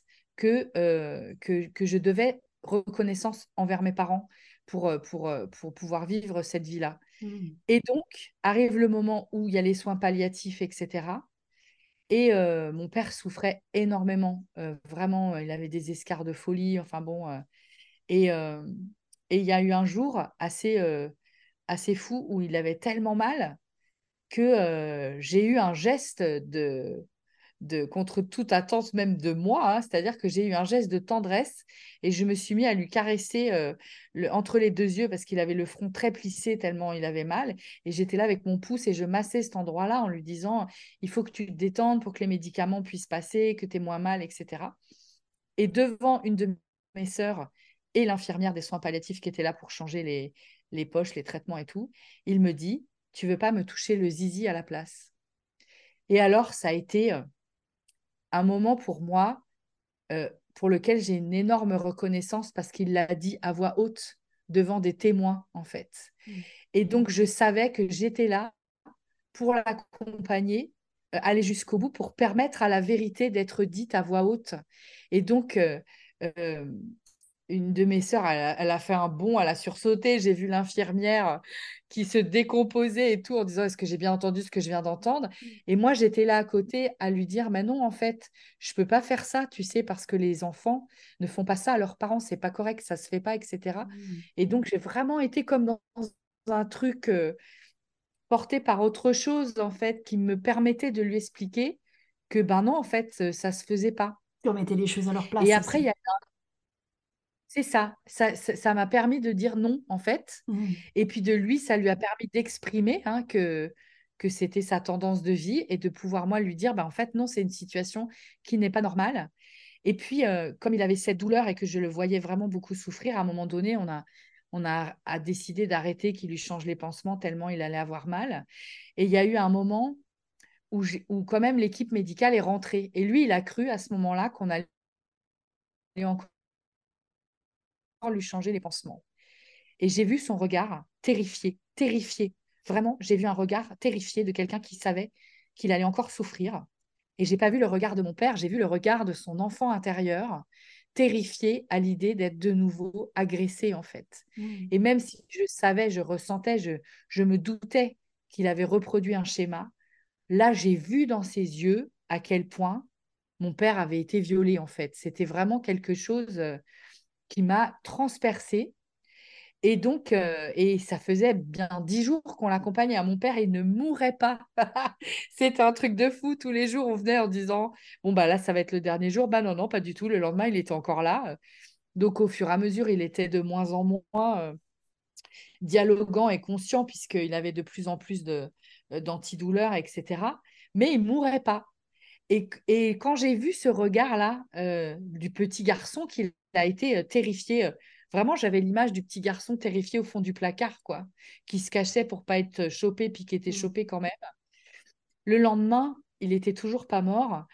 que je devais reconnaissance envers mes parents pour pouvoir vivre cette vie-là. Mm. Et donc, arrive le moment où il y a les soins palliatifs, etc. Et mon père souffrait énormément. Vraiment, il avait des escarres de folie. Enfin bon. Et, euh, et il y a eu un jour assez fou où il avait tellement mal que j'ai eu un geste contre toute attente même de moi, hein. C'est-à-dire que j'ai eu un geste de tendresse et je me suis mis à lui caresser entre les deux yeux parce qu'il avait le front très plissé tellement il avait mal. Et j'étais là avec mon pouce et je massais cet endroit-là en lui disant, il faut que tu te détendes pour que les médicaments puissent passer, que tu aies moins mal, etc. Et devant une de mes sœurs et l'infirmière des soins palliatifs qui était là pour changer les poches, les traitements et tout, il me dit, tu veux pas me toucher le zizi à la place? Et alors, ça a été un moment pour moi pour lequel j'ai une énorme reconnaissance parce qu'il l'a dit à voix haute devant des témoins, en fait. Mm. Et donc, je savais que j'étais là pour l'accompagner, aller jusqu'au bout, pour permettre à la vérité d'être dite à voix haute. Et donc, euh, une de mes sœurs, elle a fait un bond, elle a sursauté. J'ai vu l'infirmière qui se décomposait et tout en disant, est-ce que j'ai bien entendu ce que je viens d'entendre? Et moi, j'étais là à côté à lui dire, mais non, en fait, je peux pas faire ça, tu sais, parce que les enfants ne font pas ça à leurs parents, c'est pas correct, ça se fait pas, etc. Mm. Et donc, j'ai vraiment été comme dans un truc porté par autre chose, en fait, qui me permettait de lui expliquer que, ben non, en fait, ça se faisait pas. Tu remettais les choses à leur Et place après, il y aussi. a c'est ça. Ça m'a permis de dire non, en fait. Mm. Et puis de lui, ça lui a permis d'exprimer hein, que c'était sa tendance de vie et de pouvoir, moi, lui dire, bah, en fait, non, c'est une situation qui n'est pas normale. Et puis, comme il avait cette douleur et que je le voyais vraiment beaucoup souffrir, à un moment donné, a décidé d'arrêter qu'il lui change les pansements tellement il allait avoir mal. Et il y a eu un moment où quand même l'équipe médicale est rentrée. Et lui, il a cru à ce moment-là qu'on allait encore lui changer les pansements. Et j'ai vu son regard terrifié, terrifié. Vraiment, j'ai vu un regard terrifié de quelqu'un qui savait qu'il allait encore souffrir. Et j'ai pas vu le regard de mon père, j'ai vu le regard de son enfant intérieur, terrifié à l'idée d'être de nouveau agressé, en fait. Mm. Et même si je savais, je ressentais, je me doutais qu'il avait reproduit un schéma, là, j'ai vu dans ses yeux à quel point mon père avait été violé, en fait. C'était vraiment quelque chose qui m'a transpercée et donc, et ça faisait bien 10 jours qu'on l'accompagnait. Mon père, il ne mourait pas. C'était un truc de fou. Tous les jours, on venait en disant, bon, bah là, ça va être le dernier jour. Bah non, non, pas du tout. Le lendemain, il était encore là. Donc, au fur et à mesure, il était de moins en moins dialoguant et conscient, puisqu'il avait de plus en plus d'antidouleurs, etc. Mais il ne mourait pas. Et quand j'ai vu ce regard-là du petit garçon qui a été terrifié, vraiment j'avais l'image du petit garçon terrifié au fond du placard, quoi, qui se cachait pour pas être chopé, puis qui était Mm. chopé quand même. Le lendemain, il était toujours pas mort.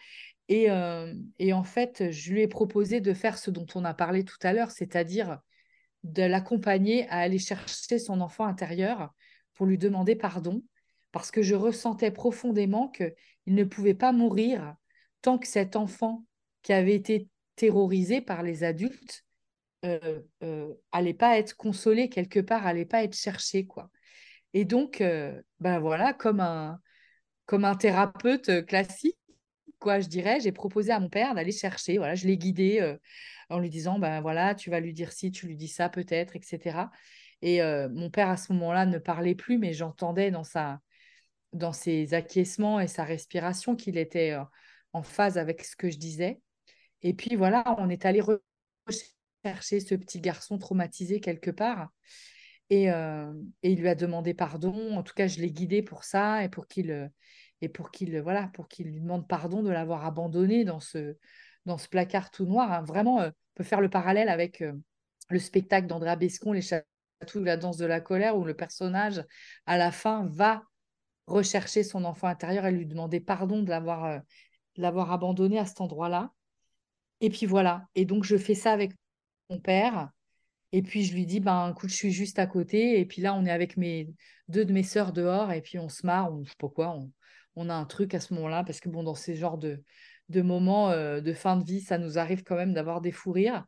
Et en fait, je lui ai proposé de faire ce dont on a parlé tout à l'heure, c'est-à-dire de l'accompagner à aller chercher son enfant intérieur pour lui demander pardon, parce que je ressentais profondément qu'il ne pouvait pas mourir tant que cet enfant qui avait été terrorisé par les adultes allait pas être consolé quelque part, allait pas être cherché, quoi. Et donc, ben voilà, comme un thérapeute classique, quoi, je dirais, j'ai proposé à mon père d'aller chercher, voilà, je l'ai guidé en lui disant, ben voilà, tu vas lui dire ci, tu lui dis ça peut-être, etc. Et mon père, à ce moment-là, ne parlait plus, mais j'entendais dans ses acquiescements et sa respiration qu'il était en phase avec ce que je disais. Et puis voilà, on est allé rechercher ce petit garçon traumatisé quelque part. Et, euh, et il lui a demandé pardon. En tout cas, je l'ai guidé pour ça voilà, pour qu'il lui demande pardon de l'avoir abandonné dans ce placard tout noir, hein. Vraiment, on peut faire le parallèle avec le spectacle d'Andrea Bescon, Les Chatouilles, la danse de la colère, où le personnage, à la fin, va rechercher son enfant intérieur et lui demander pardon de l'avoir abandonné à cet endroit-là. Et puis voilà. Et donc, je fais ça avec mon père. Et puis, je lui dis, ben, écoute, je suis juste à côté. Et puis là, on est avec deux de mes sœurs dehors. Et puis, on se marre. Je sais pas quoi. On a un truc à ce moment-là. Parce que, bon, dans ces genres de moments de fin de vie, ça nous arrive quand même d'avoir des fous rires.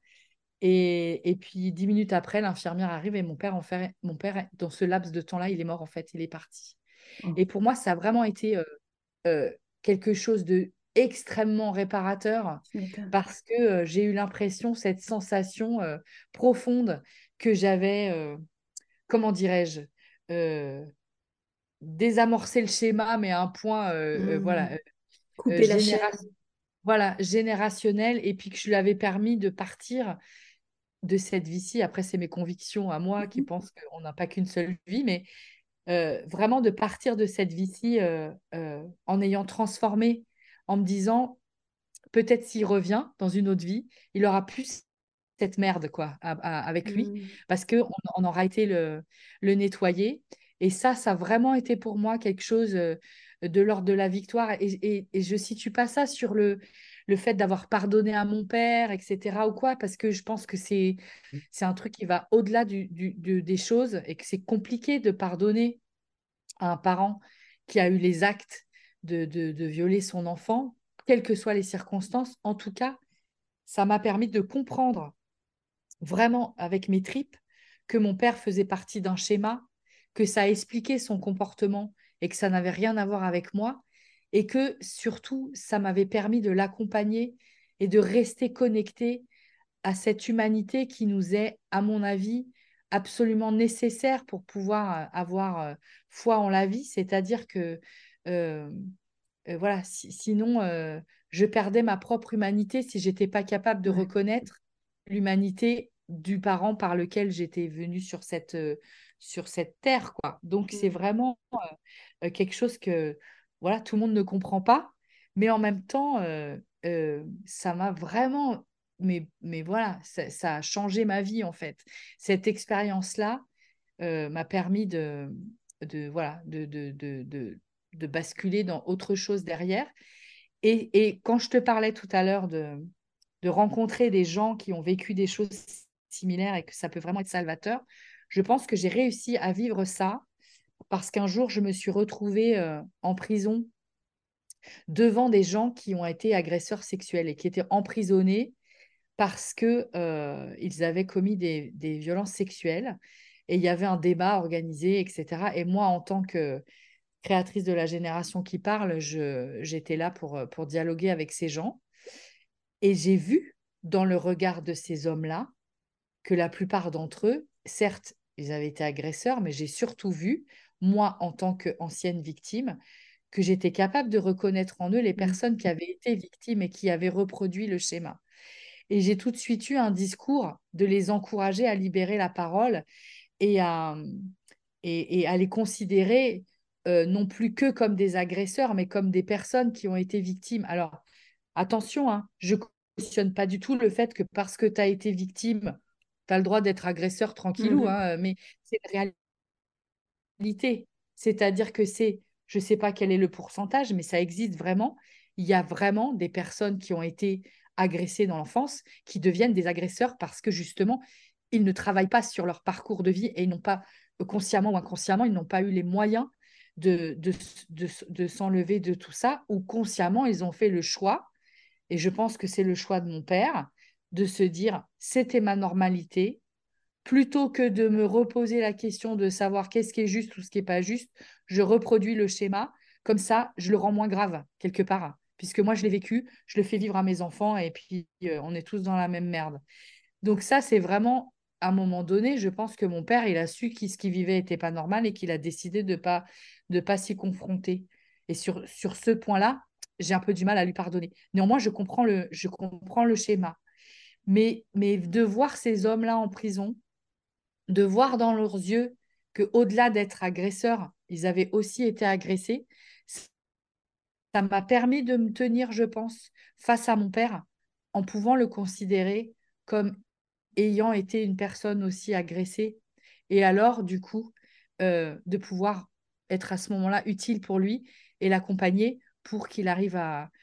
Et puis, 10 minutes après, l'infirmière arrive et mon père, dans ce laps de temps-là, il est mort, en fait. Il est parti. Oh, Et pour moi, ça a vraiment été euh, quelque chose de extrêmement réparateur tu m'étonnes. parce que j'ai eu l'impression, cette sensation profonde que j'avais, comment dirais-je, euh, désamorcé le schéma, mais à un point Hmm. voilà, Couper la chaîne. voilà, générationnel, et puis que je lui avais permis de partir de cette vie-ci. Après, c'est mes convictions à moi qui Mhm. pensent qu'on n'a pas qu'une seule vie, mais vraiment de partir de cette vie-ci en ayant transformé, en me disant, peut-être s'il revient dans une autre vie, il aura plus cette merde quoi avec lui, Hmm. parce qu'on on aura été le nettoyer. Et ça a vraiment été pour moi quelque chose de l'ordre de la victoire. Et je situe pas ça sur le fait d'avoir pardonné à mon père, etc. ou quoi, parce que je pense que c'est un truc qui va au-delà des choses et que c'est compliqué de pardonner à un parent qui a eu les actes de violer son enfant, quelles que soient les circonstances. En tout cas, ça m'a permis de comprendre vraiment avec mes tripes que mon père faisait partie d'un schéma, que ça expliquait son comportement et que ça n'avait rien à voir avec moi, et que surtout, ça m'avait permis de l'accompagner et de rester connecté à cette humanité qui nous est, à mon avis, absolument nécessaire pour pouvoir avoir foi en la vie. C'est-à-dire que, euh, voilà, sinon, je perdais ma propre humanité si j'étais pas capable de Ouais. reconnaître l'humanité du parent par lequel j'étais venue sur cette terre, quoi. Donc, c'est Hmm. vraiment quelque chose que, voilà, tout le monde ne comprend pas, mais en même temps, ça m'a vraiment, mais voilà, ça a changé ma vie, en fait. Cette expérience-là m'a permis voilà, de basculer dans autre chose derrière. Et quand je te parlais tout à l'heure de rencontrer des gens qui ont vécu des choses similaires et que ça peut vraiment être salvateur, je pense que j'ai réussi à vivre ça parce qu'un jour, je me suis retrouvée en prison devant des gens qui ont été agresseurs sexuels et qui étaient emprisonnés parce que ils avaient commis des violences sexuelles. Et il y avait un débat organisé, etc. Et moi, en tant que créatrice de la génération qui parle, j'étais là pour dialoguer avec ces gens. Et j'ai vu dans le regard de ces hommes-là que la plupart d'entre eux, certes, ils avaient été agresseurs, mais j'ai surtout vu, moi, en tant qu'ancienne victime, que j'étais capable de reconnaître en eux les Hmm. personnes qui avaient été victimes et qui avaient reproduit le schéma. Et j'ai tout de suite eu un discours de les encourager à libérer la parole et et à les considérer non plus que comme des agresseurs, mais comme des personnes qui ont été victimes. Alors, attention, hein, je ne cautionne pas du tout le fait que parce que tu as été victime, tu as le droit d'être agresseur tranquillou, Mhm. hein, mais c'est une réalité. C'est-à-dire que je ne sais pas quel est le pourcentage, mais ça existe vraiment. Il y a vraiment des personnes qui ont été agressées dans l'enfance qui deviennent des agresseurs parce que justement, ils ne travaillent pas sur leur parcours de vie et ils n'ont pas, consciemment ou inconsciemment, ils n'ont pas eu les moyens de s'enlever de tout ça, ou consciemment, ils ont fait le choix, et je pense que c'est le choix de mon père, de se dire, c'était ma normalité, plutôt que de me reposer la question de savoir qu'est-ce qui est juste ou ce qui n'est pas juste, je reproduis le schéma. Comme ça, je le rends moins grave, quelque part. Puisque moi, je l'ai vécu, je le fais vivre à mes enfants et puis on est tous dans la même merde. Donc ça, c'est vraiment à un moment donné, je pense que mon père, il a su que ce qu'il vivait n'était pas normal et qu'il a décidé de pas s'y confronter. Et sur ce point-là, j'ai un peu du mal à lui pardonner. Néanmoins, je comprends le schéma. Mais de voir ces hommes-là en prison, de voir dans leurs yeux qu'au-delà d'être agresseurs, ils avaient aussi été agressés, ça m'a permis de me tenir, je pense, face à mon père, en pouvant le considérer comme ayant été une personne aussi agressée. Et alors, du coup, de pouvoir être à ce moment-là utile pour lui et l'accompagner pour qu'il arrive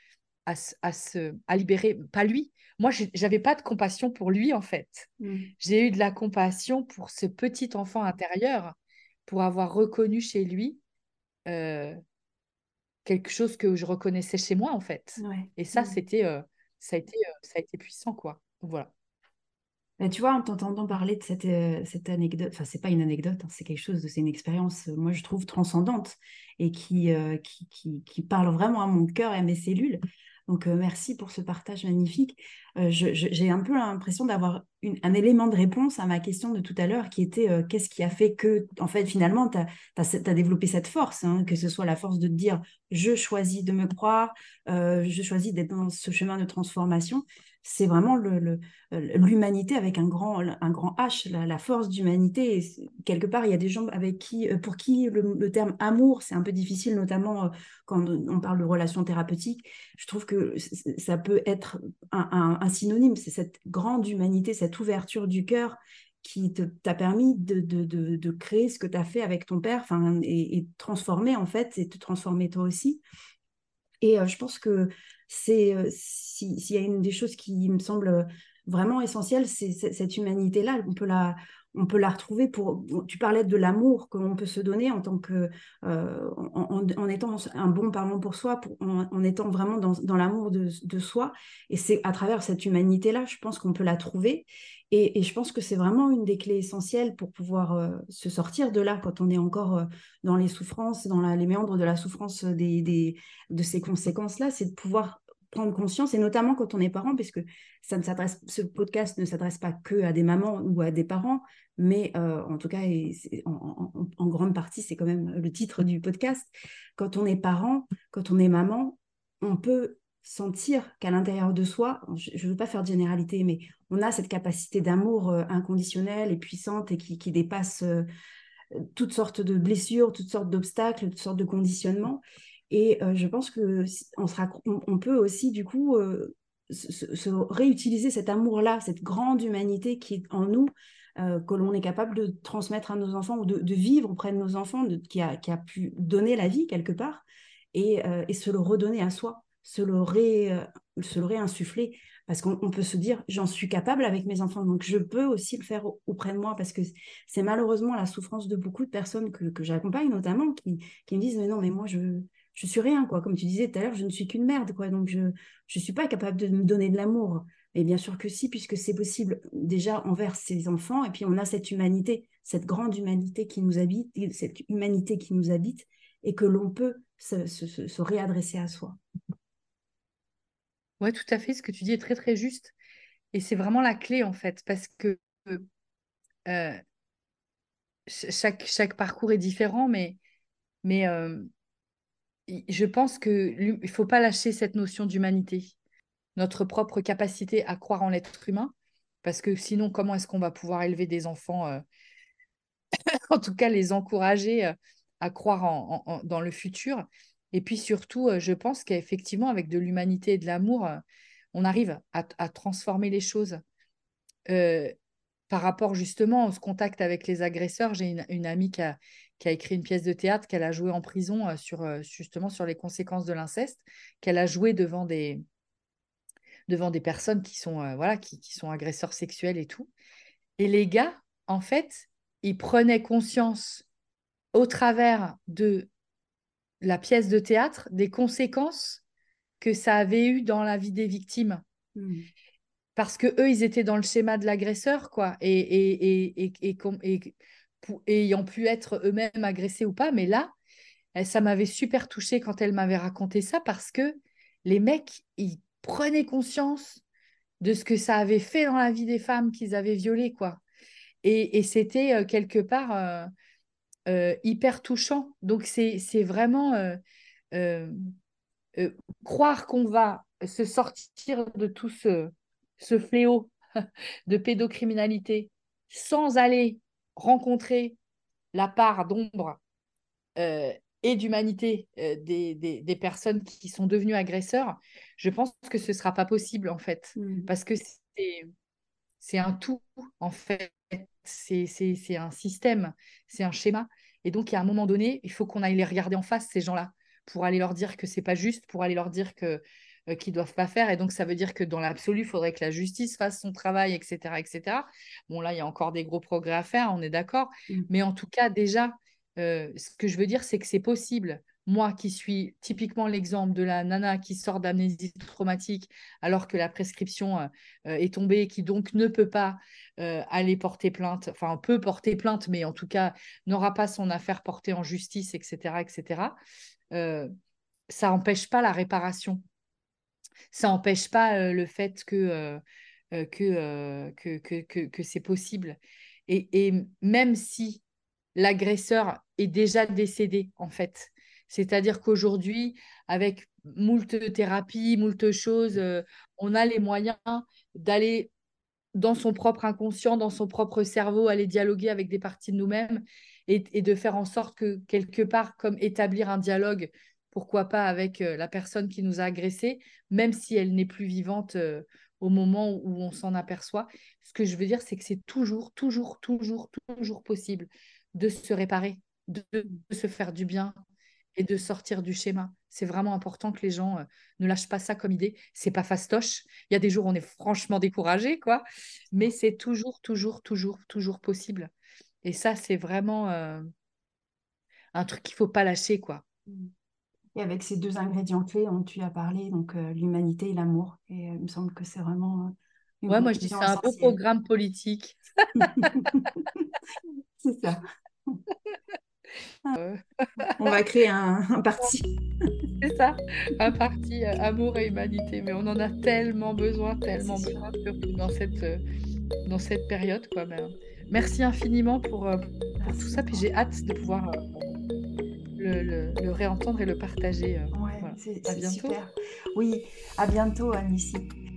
à libérer, pas lui. Moi, j'avais pas de compassion pour lui, en fait. Mm. J'ai eu de la compassion pour ce petit enfant intérieur, pour avoir reconnu chez lui euh, quelque chose que je reconnaissais chez moi, en fait. Ouais. Et ça, Mm. ça a été puissant, quoi. Donc, voilà. Tu vois, en t'entendant parler de cette anecdote, enfin, c'est pas une anecdote, hein, c'est une expérience, moi, je trouve transcendante et qui parle vraiment à mon cœur et à mes cellules. Donc, merci pour ce partage magnifique. J'ai un peu l'impression d'avoir un élément de réponse à ma question de tout à l'heure qui était qu'est-ce qui a fait que, en fait, finalement, tu as développé cette force, hein, que ce soit la force de te dire je choisis de me croire, je choisis d'être dans ce chemin de transformation. C'est vraiment l'humanité avec un grand H, la force d'humanité. Quelque part, il y a des gens pour qui le terme amour, c'est un peu difficile, notamment quand on parle de relations thérapeutiques. Je trouve que ça peut être un synonyme, c'est cette grande humanité, cette ouverture du cœur qui t'a permis de créer ce que tu as fait avec ton père, et transformer en fait, et te transformer toi aussi. Et je pense que s'il y a une des choses qui me semble vraiment essentielle, c'est cette humanité-là. On peut la retrouver Tu parlais de l'amour que l'on peut se donner en tant que, en étant un bon parent pour soi, en étant vraiment dans l'amour de soi. Et c'est à travers cette humanité-là, je pense qu'on peut la trouver. Et je pense que c'est vraiment une des clés essentielles pour pouvoir se sortir de là quand on est encore dans les souffrances, les méandres de la souffrance de ces conséquences-là, c'est de pouvoir prendre conscience, et notamment quand on est parent, puisque ce podcast ne s'adresse pas que à des mamans ou à des parents, mais en tout cas, en grande partie, c'est quand même le titre du podcast. Quand on est parent, quand on est maman, on peut sentir qu'à l'intérieur de soi, je ne veux pas faire de généralité, mais on a cette capacité d'amour inconditionnelle et puissante et qui dépasse toutes sortes de blessures, toutes sortes d'obstacles, toutes sortes de conditionnements. Et je pense que on peut aussi, du coup, se réutiliser cet amour-là, cette grande humanité qui est en nous, que l'on est capable de transmettre à nos enfants ou de vivre auprès de nos enfants, qui a pu donner la vie quelque part, et se le redonner à soi, se le réinsuffler. Parce qu'on peut se dire, j'en suis capable avec mes enfants, donc je peux aussi le faire auprès de moi, parce que c'est malheureusement la souffrance de beaucoup de personnes que j'accompagne, notamment, qui me disent, mais non, mais moi, je suis rien, quoi. Comme tu disais tout à l'heure, je ne suis qu'une merde, quoi. Donc, je ne suis pas capable de me donner de l'amour. Et bien sûr que si, puisque c'est possible déjà envers ses enfants. Et puis, on a cette humanité, cette grande humanité qui nous habite, cette humanité qui nous habite, et que l'on peut se réadresser à soi. Ouais, tout à fait. Ce que tu dis est très, très juste. Et c'est vraiment la clé, en fait, parce que euh, chaque parcours est différent, mais je pense qu'il ne faut pas lâcher cette notion d'humanité, notre propre capacité à croire en l'être humain, parce que sinon, comment est-ce qu'on va pouvoir élever des enfants, en tout cas les encourager à croire dans le futur. Et puis surtout, je pense qu'effectivement, avec de l'humanité et de l'amour, on arrive à transformer les choses. Euh, Par rapport justement au contact avec les agresseurs, j'ai une amie qui a écrit une pièce de théâtre qu'elle a jouée en prison justement sur les conséquences de l'inceste, qu'elle a joué devant des personnes qui sont, voilà, qui sont agresseurs sexuels et tout. Et les gars, en fait, ils prenaient conscience au travers de la pièce de théâtre des conséquences que ça avait eu dans la vie des victimes. Mm. Parce que eux, ils étaient dans le schéma de l'agresseur, quoi, et ayant pu être eux-mêmes agressés ou pas. Mais là, ça m'avait super touchée quand elle m'avait raconté ça, parce que les mecs, ils prenaient conscience de ce que ça avait fait dans la vie des femmes qu'ils avaient violées, quoi. Et c'était quelque part hyper touchant. Donc, c'est vraiment euh, euh, croire qu'on va se sortir de tout ce fléau de pédocriminalité sans aller rencontrer la part d'ombre euh, et d'humanité des personnes qui sont devenues agresseurs, je pense que ce ne sera pas possible en fait. Mm. Parce que c'est un tout, en fait. C'est un système, c'est un schéma. Et donc, à un moment donné, il faut qu'on aille les regarder en face, ces gens-là, pour aller leur dire que c'est pas juste, pour aller leur dire que qu'ils doivent pas faire. Et donc, ça veut dire que dans l'absolu, il faudrait que la justice fasse son travail, etc., etc. Bon, là, il y a encore des gros progrès à faire, on est d'accord. Mm. Mais en tout cas, déjà, ce que je veux dire, c'est que c'est possible. Moi, qui suis typiquement l'exemple de la nana qui sort d'amnésie traumatique alors que la prescription est tombée, qui donc ne peut pas aller porter plainte, enfin peut porter plainte, mais en tout cas n'aura pas son affaire portée en justice, etc., etc. Euh, ça n'empêche pas la réparation. Ça n'empêche pas le fait que c'est possible. Et même si l'agresseur est déjà décédé, en fait, c'est-à-dire qu'aujourd'hui, avec moult thérapies, moult choses, on a les moyens d'aller dans son propre inconscient, dans son propre cerveau, aller dialoguer avec des parties de nous-mêmes et de faire en sorte que quelque part, comme établir un dialogue, pourquoi pas avec la personne qui nous a agressés, même si elle n'est plus vivante au moment où on s'en aperçoit. Ce que je veux dire, c'est que c'est toujours, toujours, toujours, toujours possible de se réparer, de se faire du bien et de sortir du schéma. C'est vraiment important que les gens ne lâchent pas ça comme idée. C'est pas fastoche. Il y a des jours où on est franchement découragé, quoi. Mais c'est toujours, toujours, toujours, toujours possible. Et ça, c'est vraiment un truc qu'il faut pas lâcher, quoi. Mm. Et avec ces deux ingrédients clés dont tu as parlé, donc l'humanité et l'amour. Et il me semble que c'est vraiment une Ouais, moi, je dis conclusion c'est un beau essentielle. programme politique. C'est ça. Euh, On va créer un parti. c'est ça, un parti amour et humanité. Mais on en a C'est tellement sûr. besoin, surtout dans cette période, quoi. Ben, merci infiniment pour tout Merci ça. à Puis toi. j'ai hâte de pouvoir le réentendre et le partager. Ouais, Voilà. À c'est bientôt. super. Oui, à bientôt, Annecy.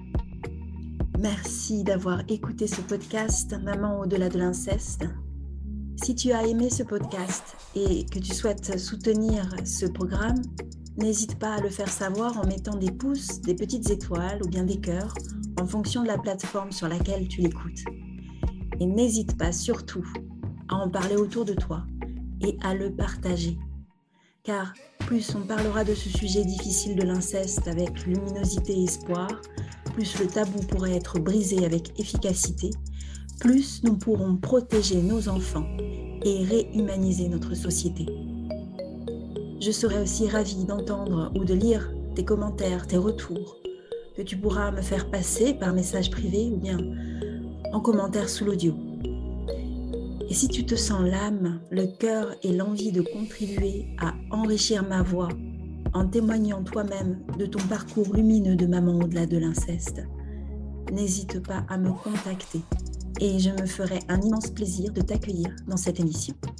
Merci d'avoir écouté ce podcast Maman au-delà de l'inceste. Si tu as aimé ce podcast et que tu souhaites soutenir ce programme, n'hésite pas à le faire savoir en mettant des pouces, des petites étoiles ou bien des cœurs en fonction de la plateforme sur laquelle tu l'écoutes. Et n'hésite pas surtout à en parler autour de toi et à le partager. Car plus on parlera de ce sujet difficile de l'inceste avec luminosité et espoir, plus le tabou pourra être brisé avec efficacité, plus nous pourrons protéger nos enfants et réhumaniser notre société. Je serai aussi ravie d'entendre ou de lire tes commentaires, tes retours, que tu pourras me faire passer par message privé ou bien en commentaire sous l'audio. Et si tu te sens l'âme, le cœur et l'envie de contribuer à enrichir ma voix en témoignant toi-même de ton parcours lumineux de maman au-delà de l'inceste, n'hésite pas à me contacter et je me ferai un immense plaisir de t'accueillir dans cette émission.